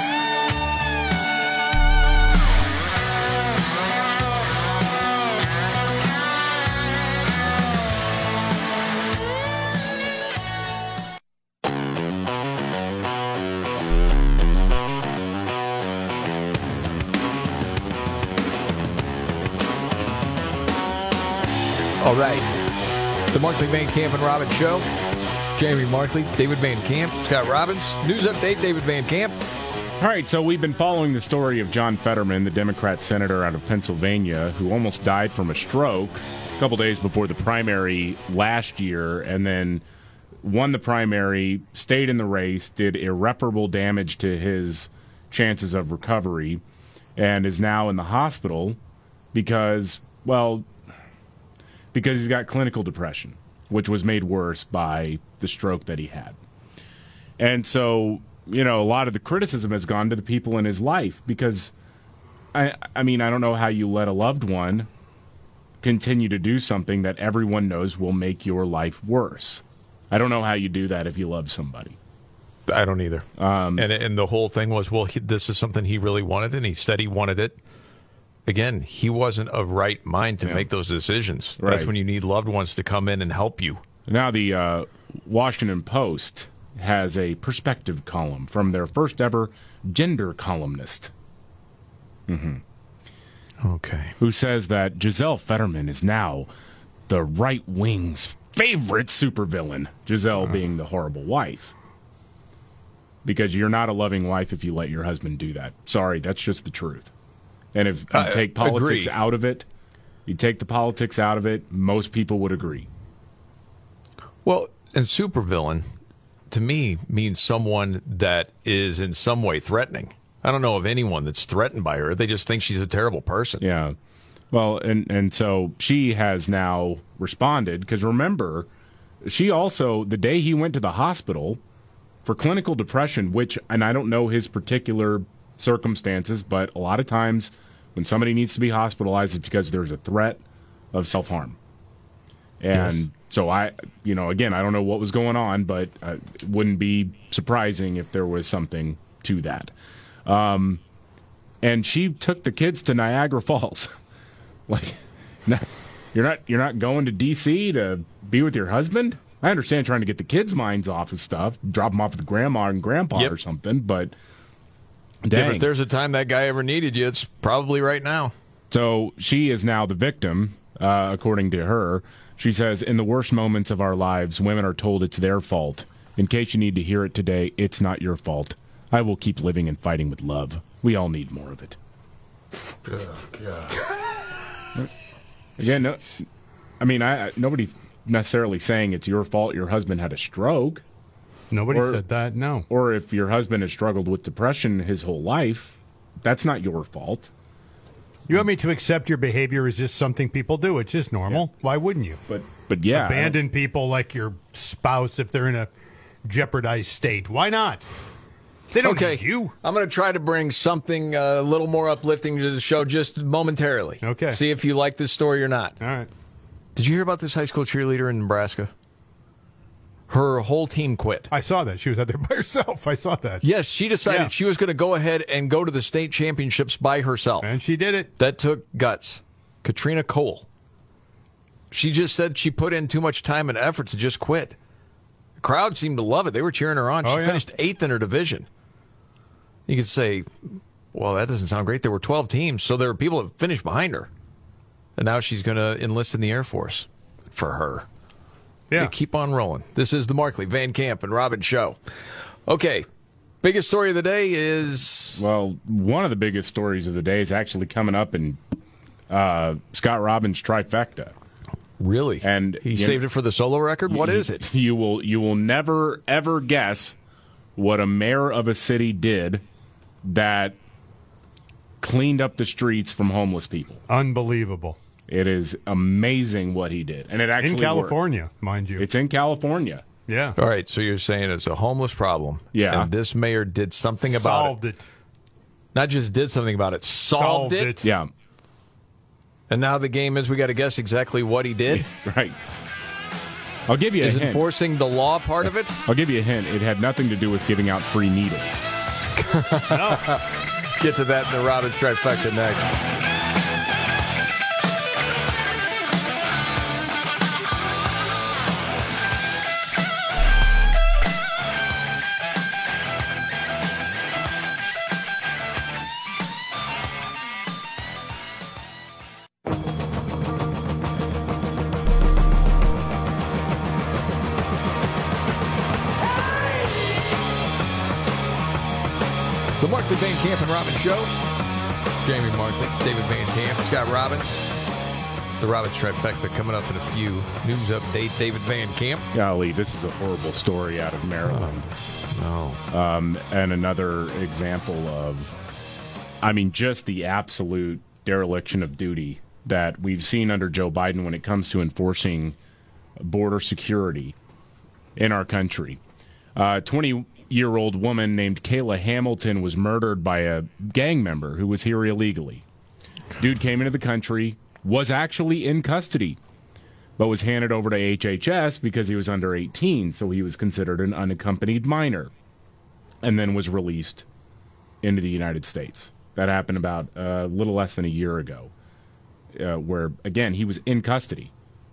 All right. The Markley, Van Camp, and Robbins Show. Jamie Markley, David Van Camp, Scott Robbins. News update, David Van Camp. All right, so we've been following the story of John Fetterman, the Democrat senator out of Pennsylvania, who almost died from a stroke a couple days before the primary last year, and then won the primary, stayed in the race, did irreparable damage to his chances of recovery, and is now in the hospital because, well, because he's got clinical depression, which was made worse by the stroke that he had. And so, you know, a lot of the criticism has gone to the people in his life because, I, I mean, I don't know how you let a loved one continue to do something that everyone knows will make your life worse. I don't know how you do that if you love somebody. I don't either. Um, and and the whole thing was, well, he, this is something he really wanted, and he said he wanted it. Again, he wasn't of right mind to Yeah. make those decisions. Right. That's when you need loved ones to come in and help you. Now the uh, Washington Post has a perspective column from their first ever gender columnist. Mm-hmm. Okay. Who says that Giselle Fetterman is now the right wing's favorite supervillain, Giselle being the horrible wife. Because you're not a loving wife if you let your husband do that. Sorry, that's just the truth. And if you I take politics agree. out of it, you take the politics out of it, most people would agree. Well, and supervillain, to me, means someone that is in some way threatening. I don't know of anyone that's threatened by her. They just think she's a terrible person. Yeah. Well, and, and so she has now responded, because remember, she also, the day he went to the hospital, for clinical depression, which, and I don't know his particular circumstances, but a lot of times when somebody needs to be hospitalized, it's because there's a threat of self-harm. And yes. so I, you know, again, I don't know what was going on, but uh, it wouldn't be surprising if there was something to that. Um, and she took the kids to Niagara Falls. Like, you're not you're not going to D C to be with your husband? I understand trying to get the kids' minds off of stuff, drop them off with grandma and grandpa yep. or something, but dang. Yeah, but if there's a time that guy ever needed you, it's probably right now. So she is now the victim, uh, according to her. She says, in the worst moments of our lives, women are told it's their fault. In case you need to hear it today, it's not your fault. I will keep living and fighting with love. We all need more of it. Oh, God. Again, no, I mean, I, nobody's necessarily saying it's your fault your husband had a stroke. Nobody or, said that, no. Or if your husband has struggled with depression his whole life, that's not your fault. You want me to accept your behavior is just something people do. It's just normal. Yeah. Why wouldn't you? But but yeah. Abandon people like your spouse if they're in a jeopardized state. Why not? They don't okay. need you. I'm going to try to bring something uh, a little more uplifting to the show just momentarily. Okay. See if you like this story or not. All right. Did you hear about this high school cheerleader in Nebraska? Her whole team quit. I saw that. She was out there by herself. I saw that. Yes, she decided yeah. she was going to go ahead and go to the state championships by herself. And she did it. That took guts. Katrina Cole. She just said she put in too much time and effort to just quit. The crowd seemed to love it. They were cheering her on. She oh, yeah. finished eighth in her division. You could say, well, that doesn't sound great. There were twelve teams, so there were people that finished behind her. And now she's going to enlist in the Air Force for her. Yeah. We keep on rolling. This is the Markley, Van Camp, and Robin Show. Okay, biggest story of the day is... Well, one of the biggest stories of the day is actually coming up in uh, Scott Robbins' trifecta. Really? And he saved know, it for the solo record? What you, is it? You will, you will never, ever guess what a mayor of a city did that cleaned up the streets from homeless people. Unbelievable. It is amazing what he did. And it actually in California, worked. mind you. It's in California. Yeah. All right, so you're saying it's a homeless problem. Yeah. And this mayor did something about solved it. Solved it. Not just did something about it, solved, solved it. it. Yeah. And now the game is we got to guess exactly what he did. Right. I'll give you a is hint. Is enforcing the law part of it? I'll give you a hint. It had nothing to do with giving out free needles. No. Get to that in the Robbins Trifecta next. The Markley, Van Camp, and Robbins Show. Jamie Markley, David Van Camp, Scott Robbins. The Robbins Trifecta coming up in a few. News update, David Van Camp. Golly, this is a horrible story out of Maryland. Oh, no. Um, and another example of, I mean, just the absolute dereliction of duty that we've seen under Joe Biden when it comes to enforcing border security in our country. Uh, twenty year old woman named Kayla Hamilton was murdered by a gang member who was here illegally. Dude came into the country, was actually in custody, but was handed over to H H S because he was under eighteen, so he was considered an unaccompanied minor, and then was released into the United States. That happened about a little less than a year ago, uh, where, again, he was in custody.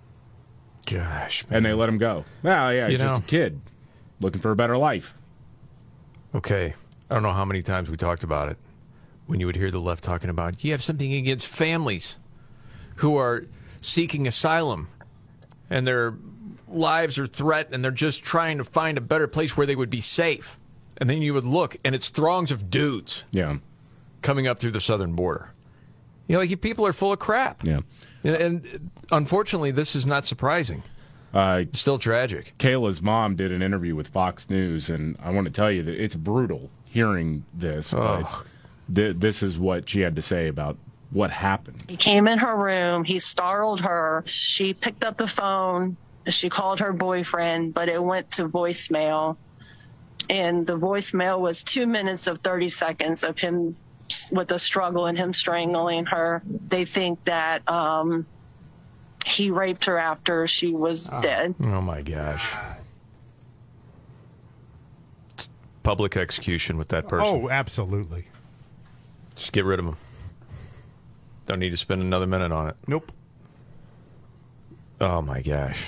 Gosh, man. And they let him go. Well, yeah, he's you know, just a kid looking for a better life. Okay, I don't know how many times we talked about it when you would hear the left talking about, you have something against families who are seeking asylum and their lives are threatened and they're just trying to find a better place where they would be safe. And then you would look and it's throngs of dudes yeah. coming up through the southern border. You know, like you people are full of crap. Yeah. And, and unfortunately, this is not surprising. Uh, Still tragic. Kayla's mom did an interview with Fox News, and I want to tell you that it's brutal hearing this. Oh. But th- this is what she had to say about what happened. He came in her room. He startled her. She picked up the phone. She called her boyfriend, but it went to voicemail. and the voicemail was two minutes of thirty seconds of him with a struggle and him strangling her. They think that um, he raped her after she was oh. dead. Oh, my gosh. Public execution with that person. Oh, absolutely. Just get rid of him. Don't need to spend another minute on it. Nope. Oh, my gosh.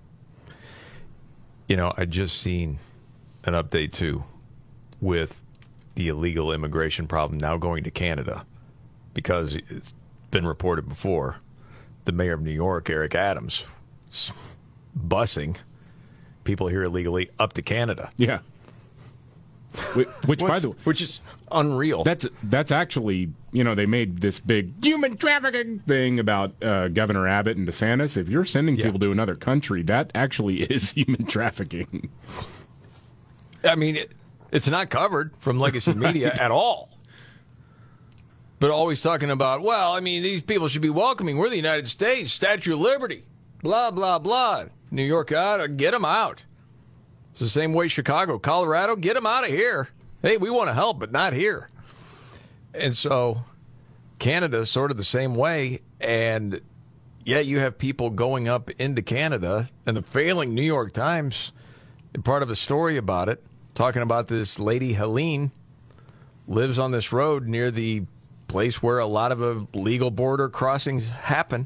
You know, I just seen an update, too, with the illegal immigration problem now going to Canada, because it's been reported before. The mayor of New York, Eric Adams, is busing people here illegally up to Canada. Yeah. Which, which by the way, which is unreal. That's that's actually, you know, they made this big human trafficking thing about uh, Governor Abbott and DeSantis. If you're sending Yeah. people to another country, that actually is human trafficking. I mean, it, it's not covered from legacy media at all. But always talking about, well, I mean, these people should be welcoming. We're the United States, Statue of Liberty, blah, blah, blah. New York, out, get them out. It's the same way Chicago, Colorado, get them out of here. Hey, we want to help, but not here. And so Canada's sort of the same way. And yeah, you have people going up into Canada, and the failing New York Times, part of a story about it, talking about this lady, Helene, lives on this road near the place where a lot of illegal border crossings happen.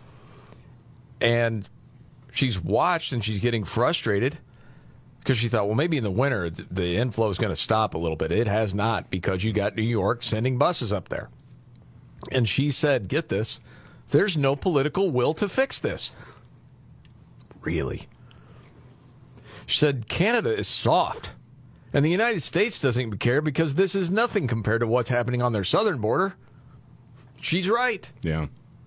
And she's watched and she's getting frustrated because she thought, well, maybe in the winter the inflow is going to stop a little bit. It has not, because you got New York sending buses up there. And she said, get this, there's no political will to fix this. Really? She said, Canada is soft. And the United States doesn't even care because this is nothing compared to what's happening on their southern border. She's right. Yeah.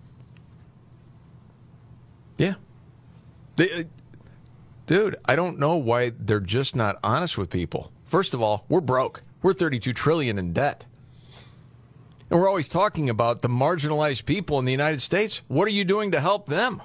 Yeah. They, uh, dude, I don't know why they're just not honest with people. First of all, we're broke. We're thirty-two trillion dollars in debt. And we're always talking about the marginalized people in the United States. What are you doing to help them?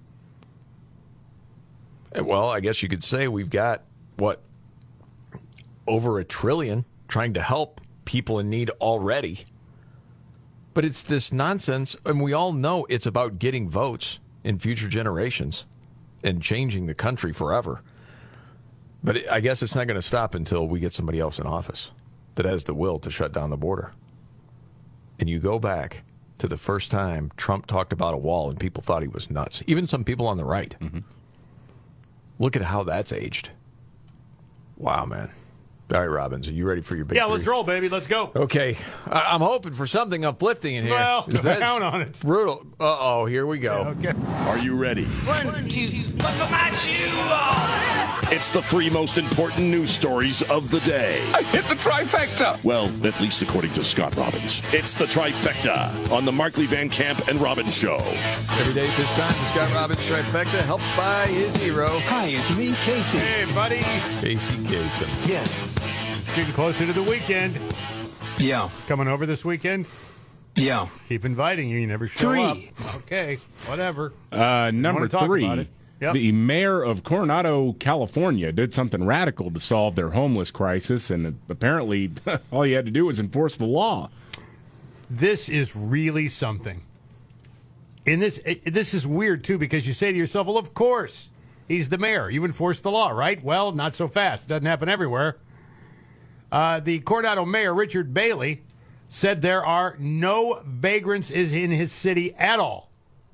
Well, I guess you could say we've got, what, over a trillion trying to help people in need already. But it's this nonsense, and we all know it's about getting votes in future generations and changing the country forever. But I guess it's not going to stop until we get somebody else in office that has the will to shut down the border. And you go back to the first time Trump talked about a wall and people thought he was nuts. Even some people on the right. Mm-hmm. Look at how that's aged. Wow, man. All right, Robbins, are you ready for your big Yeah, three? let's roll, baby. Let's go. Okay. I- I'm hoping for something uplifting in here. Well, That's count on it. Brutal. Uh-oh, here we go. Okay. Are you ready? One, two, buckle my shoe on. It's the three most important news stories of the day. I hit the trifecta. Well, at least according to Scott Robbins. It's the trifecta on the Markley, Van Camp, and Robbins Show. Every day at this time, the Scott Robbins trifecta, helped by his hero. Hi, it's me, Casey. Hey, buddy. Casey Kasem. Yes. It's getting closer to the weekend. Yeah. Coming over this weekend? Yeah. Keep inviting you. You never show Three. up. Okay, whatever. Uh, number wanna talk three, about it. Yep. the mayor of Coronado, California, did something radical to solve their homeless crisis, and apparently all he had to do was enforce the law. This is really something. In this, this is weird, too, because you say to yourself, well, of course, he's the mayor. You enforce the law, right? Well, not so fast. It doesn't happen everywhere. Uh, the Coronado mayor, Richard Bailey, said there are no vagrants is in his city at all.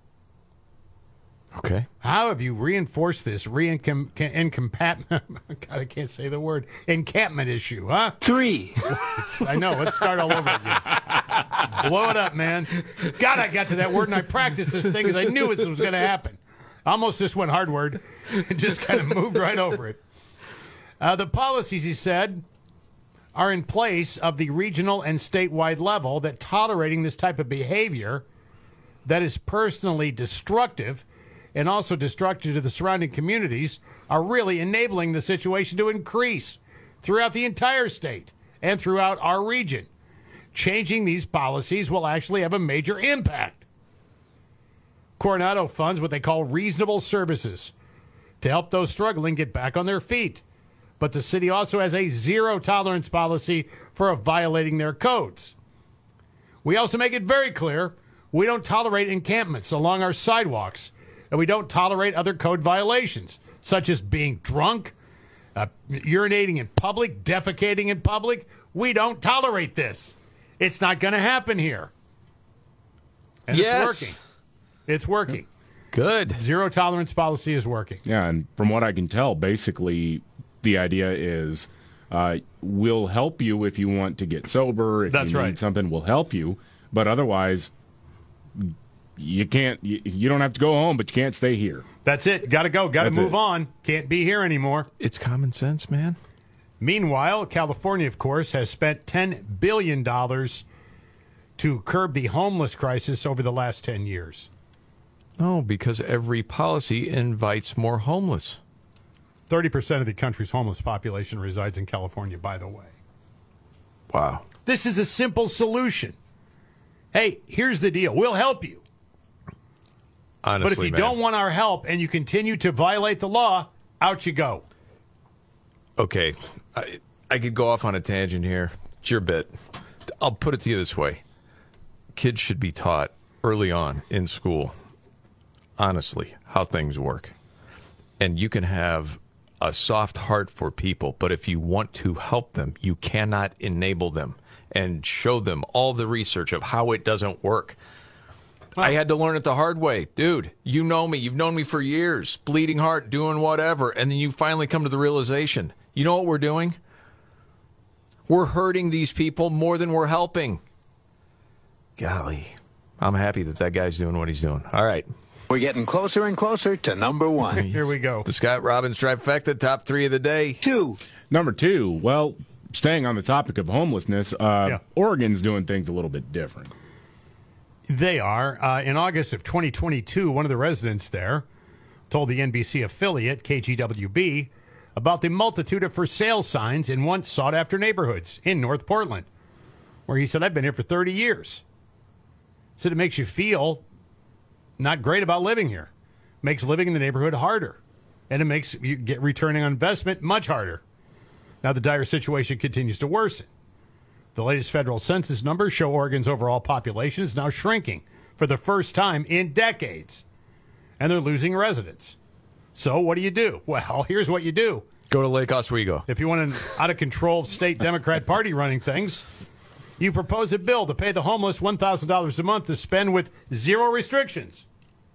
Okay. How have you reinforced this re-encampment? God, I can't say the word. Encampment issue, huh? Three. I know. Let's start all over again. Blow it up, man. God, I got to that word and I practiced this thing because I knew this was going to happen. Almost just went hard word and just kind of moved right over it. Uh, the policies, he said, are in place of the regional and statewide level that tolerating this type of behavior that is personally destructive and also destructive to the surrounding communities are really enabling the situation to increase throughout the entire state and throughout our region. Changing these policies will actually have a major impact. Coronado funds what they call reasonable services to help those struggling get back on their feet. but the city also has a zero-tolerance policy for violating their codes. We also make it very clear we don't tolerate encampments along our sidewalks, and we don't tolerate other code violations, such as being drunk, uh, urinating in public, defecating in public. We don't tolerate this. It's not going to happen here. And Yes. it's working. It's working. Good. Zero tolerance policy is working. Yeah, and from what I can tell, basically the idea is uh, we'll help you if you want to get sober. If That's you need right. something, we'll help you. But otherwise, you can't. You, you don't have to go home, but you can't stay here. That's it. Got to go. Got to That's move it. on. Can't be here anymore. It's common sense, man. Meanwhile, California, of course, has spent ten billion dollars to curb the homeless crisis over the last ten years. No, because every policy invites more homeless. thirty percent of the country's homeless population resides in California, by the way. Wow. This is a simple solution. Hey, here's the deal. We'll help you. Honestly, but if you man. don't want our help and you continue to violate the law, out you go. Okay, I, I could go off on a tangent here. It's your bit. I'll put it to you this way. Kids should be taught early on in school, honestly, how things work. And you can have a soft heart for people, but if you want to help them, you cannot enable them and show them all the research of how it doesn't work. I had to learn it the hard way. Dude, you know me. You've known me for years. Bleeding heart, doing whatever. And then you finally come to the realization. You know what we're doing? We're hurting these people more than we're helping. Golly. I'm happy that that guy's doing what he's doing. All right. We're getting closer and closer to number one. Here we go. The Scott Robbins trifecta, top three of the day. Two. Number two, well, staying on the topic of homelessness, uh, Yeah. Oregon's doing things a little bit different. They are. Uh, in August of twenty twenty-two, one of the residents there told the N B C affiliate, K G W B, about the multitude of for sale signs in once sought-after neighborhoods in North Portland, where he said, I've been here for thirty years. Said it makes you feel not great about living here. Makes living in the neighborhood harder. And it makes you get returning on investment much harder. Now the dire situation continues to worsen. The latest federal census numbers show Oregon's overall population is now shrinking for the first time in decades. And they're losing residents. So what do you do? Well, here's what you do. Go to Lake Oswego. If you want an out-of-control state Democrat Party running things, you propose a bill to pay the homeless one thousand dollars a month to spend with zero restrictions.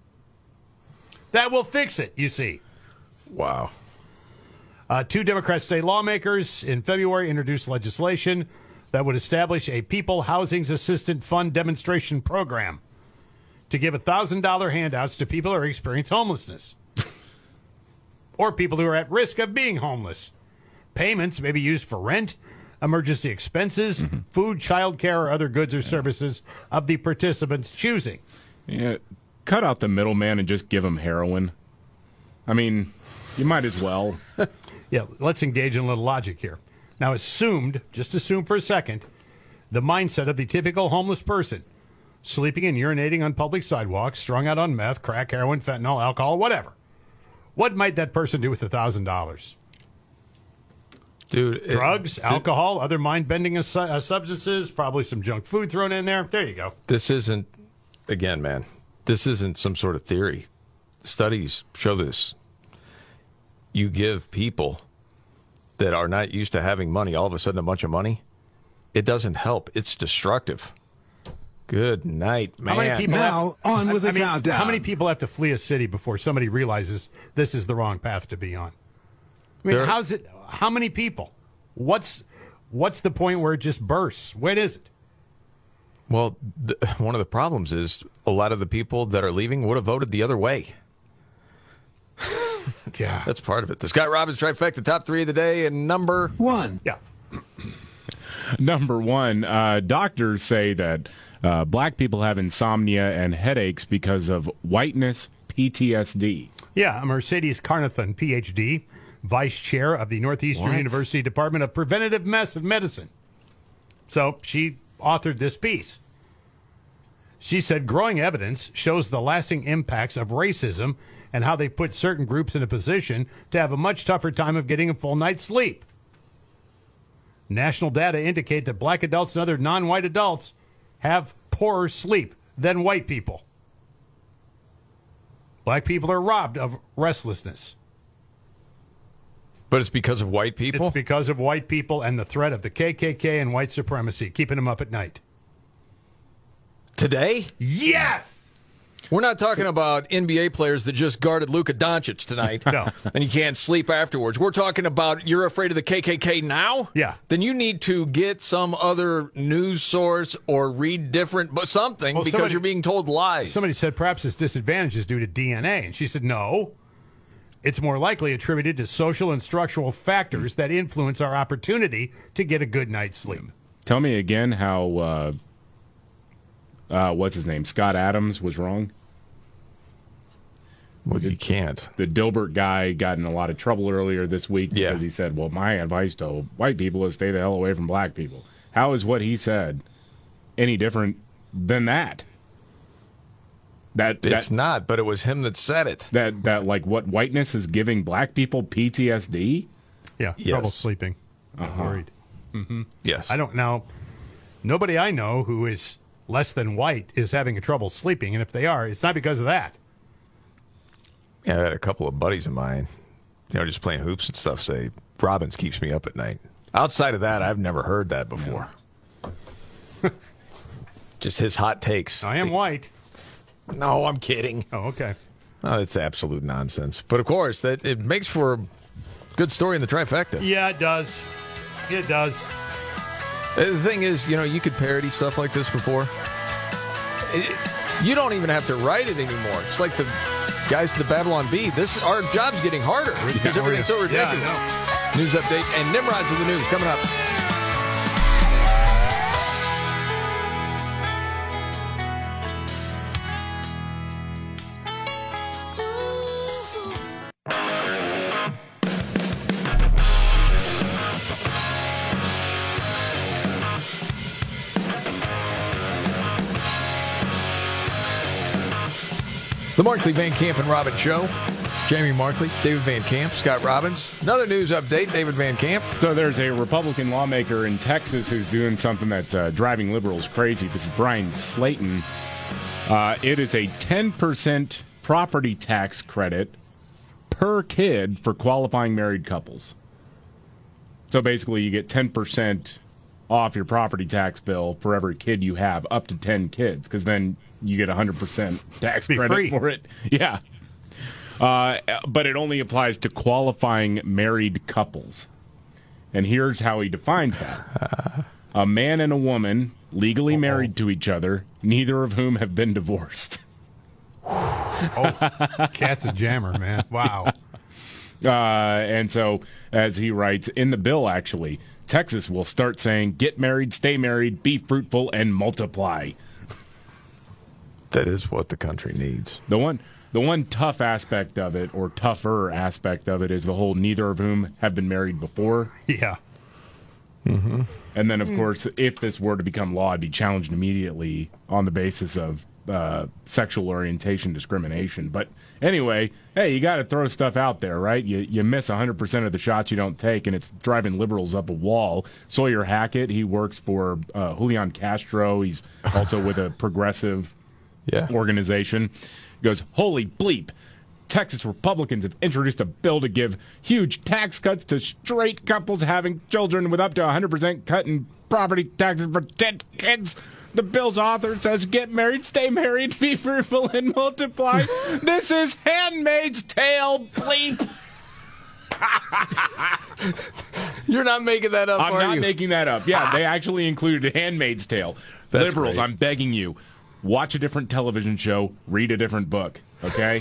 That will fix it, you see. Wow. Uh, two Democrat state lawmakers in February introduced legislation that would establish a People Housing Assistance Fund demonstration program to give one thousand dollars handouts to people who experience homelessness or people who are at risk of being homeless. Payments may be used for rent, emergency expenses, mm-hmm. food, child care, or other goods or services of the participants' choosing. Yeah, cut out the middleman and just give them heroin. I mean, you might as well. Yeah, let's engage in a little logic here. Now, assumed, just assume for a second, the mindset of the typical homeless person, sleeping and urinating on public sidewalks, strung out on meth, crack, heroin, fentanyl, alcohol, whatever. What might that person do with one thousand dollars? Dude, drugs, it, alcohol, other mind-bending uh, substances, probably some junk food thrown in there. There you go. This isn't, again, man, this isn't some sort of theory. Studies show this. You give people that are not used to having money all of a sudden a bunch of money, it doesn't help. It's destructive. Good night, man. How many people now, have, on with I the mean, countdown. How many people have to flee a city before somebody realizes this is the wrong path to be on? I mean, There- how's it? How many people? What's what's the point where it just bursts? When is it? Well, th- one of the problems is a lot of the people that are leaving would have voted the other way. Yeah. That's part of it. The Scott Robbins trifecta, top three of the day, and number one. Yeah. Number one, uh, doctors say that uh, black people have insomnia and headaches because of whiteness P T S D. Yeah, Mercedes Carnathan, P H D, vice chair of the Northeastern What? University Department of Preventative Medicine. So she authored this piece. She said growing evidence shows the lasting impacts of racism and how they put certain groups in a position to have a much tougher time of getting a full night's sleep. National data indicate that black adults and other non-white adults have poorer sleep than white people. Black people are robbed of restlessness. But it's because of white people? It's because of white people and the threat of the K K K and white supremacy, keeping them up at night. Today? Yes! We're not talking about N B A players that just guarded Luka Doncic tonight. No. And you can't sleep afterwards. We're talking about you're afraid of the K K K now? Yeah. Then you need to get some other news source or read different, but something, well, because somebody, you're being told lies. Somebody said perhaps this disadvantage is due to D N A. And she said, no. It's more likely attributed to social and structural factors that influence our opportunity to get a good night's sleep. Tell me again how, uh, uh, what's his name, Scott Adams was wrong? Well, you can't. The Dilbert guy got in a lot of trouble earlier this week because Yeah. he said, well, my advice to white people is stay the hell away from black people. How is what he said any different than that? That It's that, not, but it was him that said it. That, that like, what whiteness is giving black people P T S D? Yeah, Yes. trouble sleeping. I'm Uh-huh. worried. Mm-hmm. Yes. I don't know. Nobody I know who is less than white is having a trouble sleeping, and if they are, it's not because of that. Yeah, I had a couple of buddies of mine, you know, just playing hoops and stuff, say, Robbins keeps me up at night. Outside of that, I've never heard that before. Just his hot takes. I am white. No, I'm kidding. Oh, okay. Oh, it's absolute nonsense. But, of course, that it makes for a good story in the trifecta. Yeah, it does. It does. Uh, The thing is, you know, you could parody stuff like this before. It, you don't even have to write it anymore. It's like the guys to the Babylon Bee. This our job's getting harder because Yeah, everything's so yeah, I ridiculous. know. News update and Nimrod's in the news coming up. The Markley, Van Camp, and Robbins Show. Jamie Markley, David Van Camp, Scott Robbins. Another news update, David Van Camp. So there's a Republican lawmaker in Texas who's doing something that's uh, driving liberals crazy. This is Brian Slayton. Uh, it is a ten percent property tax credit per kid for qualifying married couples. So basically you get ten percent off your property tax bill for every kid you have, up to ten kids, because then you get one hundred percent tax Be credit free. for it. Yeah. Uh, but it only applies to qualifying married couples. And here's how he defines that. A man and a woman legally Uh-oh. married to each other, neither of whom have been divorced. Oh, cat's a jammer, man. Wow. Uh, and so, as he writes, in the bill, actually, Texas will start saying, get married, stay married, be fruitful, and multiply. That is what the country needs. The one the one tough aspect of it, or tougher aspect of it, is the whole neither of whom have been married before. Yeah. Mm-hmm. And then, of course, if this were to become law, it'd be challenged immediately on the basis of uh, sexual orientation discrimination. But anyway, hey, you got to throw stuff out there, right? You you miss one hundred percent of the shots you don't take, and it's driving liberals up a wall. Sawyer Hackett, he works for uh, Julian Castro. He's also with a progressive yeah. organization. Goes, holy bleep. Texas Republicans have introduced a bill to give huge tax cuts to straight couples having children with up to one hundred percent cut in property taxes for ten kids. The bill's author says, get married, stay married, be fruitful, and multiply. This is Handmaid's Tale, bleep. You're not making that up, I'm are not you? making that up. Yeah, they actually included Handmaid's Tale. That's Liberals, great. I'm begging you, watch a different television show, read a different book, okay?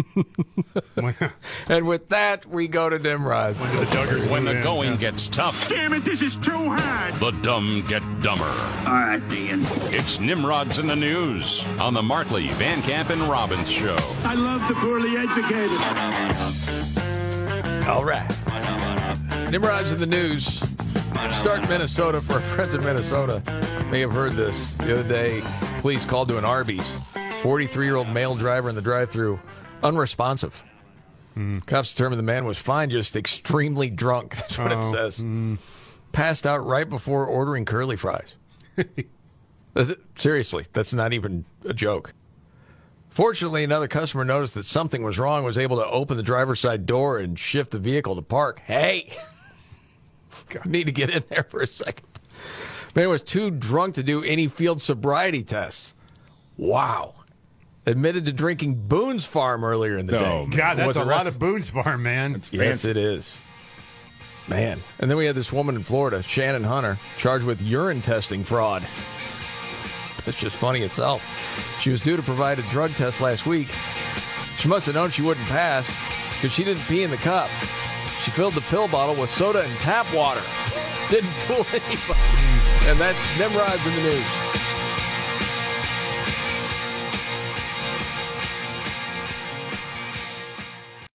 And with that, we go to Nimrod's. When the going gets tough, Damn it, this is too hard. the dumb get dumber. All right, Ian. It's Nimrod's in the News on the Markley, Van Camp, and Robbins Show. I love the poorly educated. All right. Nimrod's in the News. Start in Minnesota. For our friends in Minnesota may have heard this. The other day, police called to an Arby's. forty-three-year-old male driver in the drive-thru Unresponsive. Mm. Cops determined the man was fine, just extremely drunk. That's what Oh, it says. mm. Passed out right before ordering curly fries. Seriously, that's not even a joke. Fortunately, another customer noticed that something was wrong, was able to open the driver's side door and shift the vehicle to park. Hey! God. Need to get in there for a second. Man was too drunk to do any field sobriety tests. Wow. Admitted to drinking Boone's Farm earlier in the Oh, day. God, that's Was a lot arrested. of Boone's Farm, man. Yes, it is. Man. And then we had this woman in Florida, Shannon Hunter, charged with urine testing fraud. That's just funny itself. She was due to provide a drug test last week. She must have known she wouldn't pass because she didn't pee in the cup. She filled the pill bottle with soda and tap water. Didn't fool anybody. And that's Nimrod's in the news.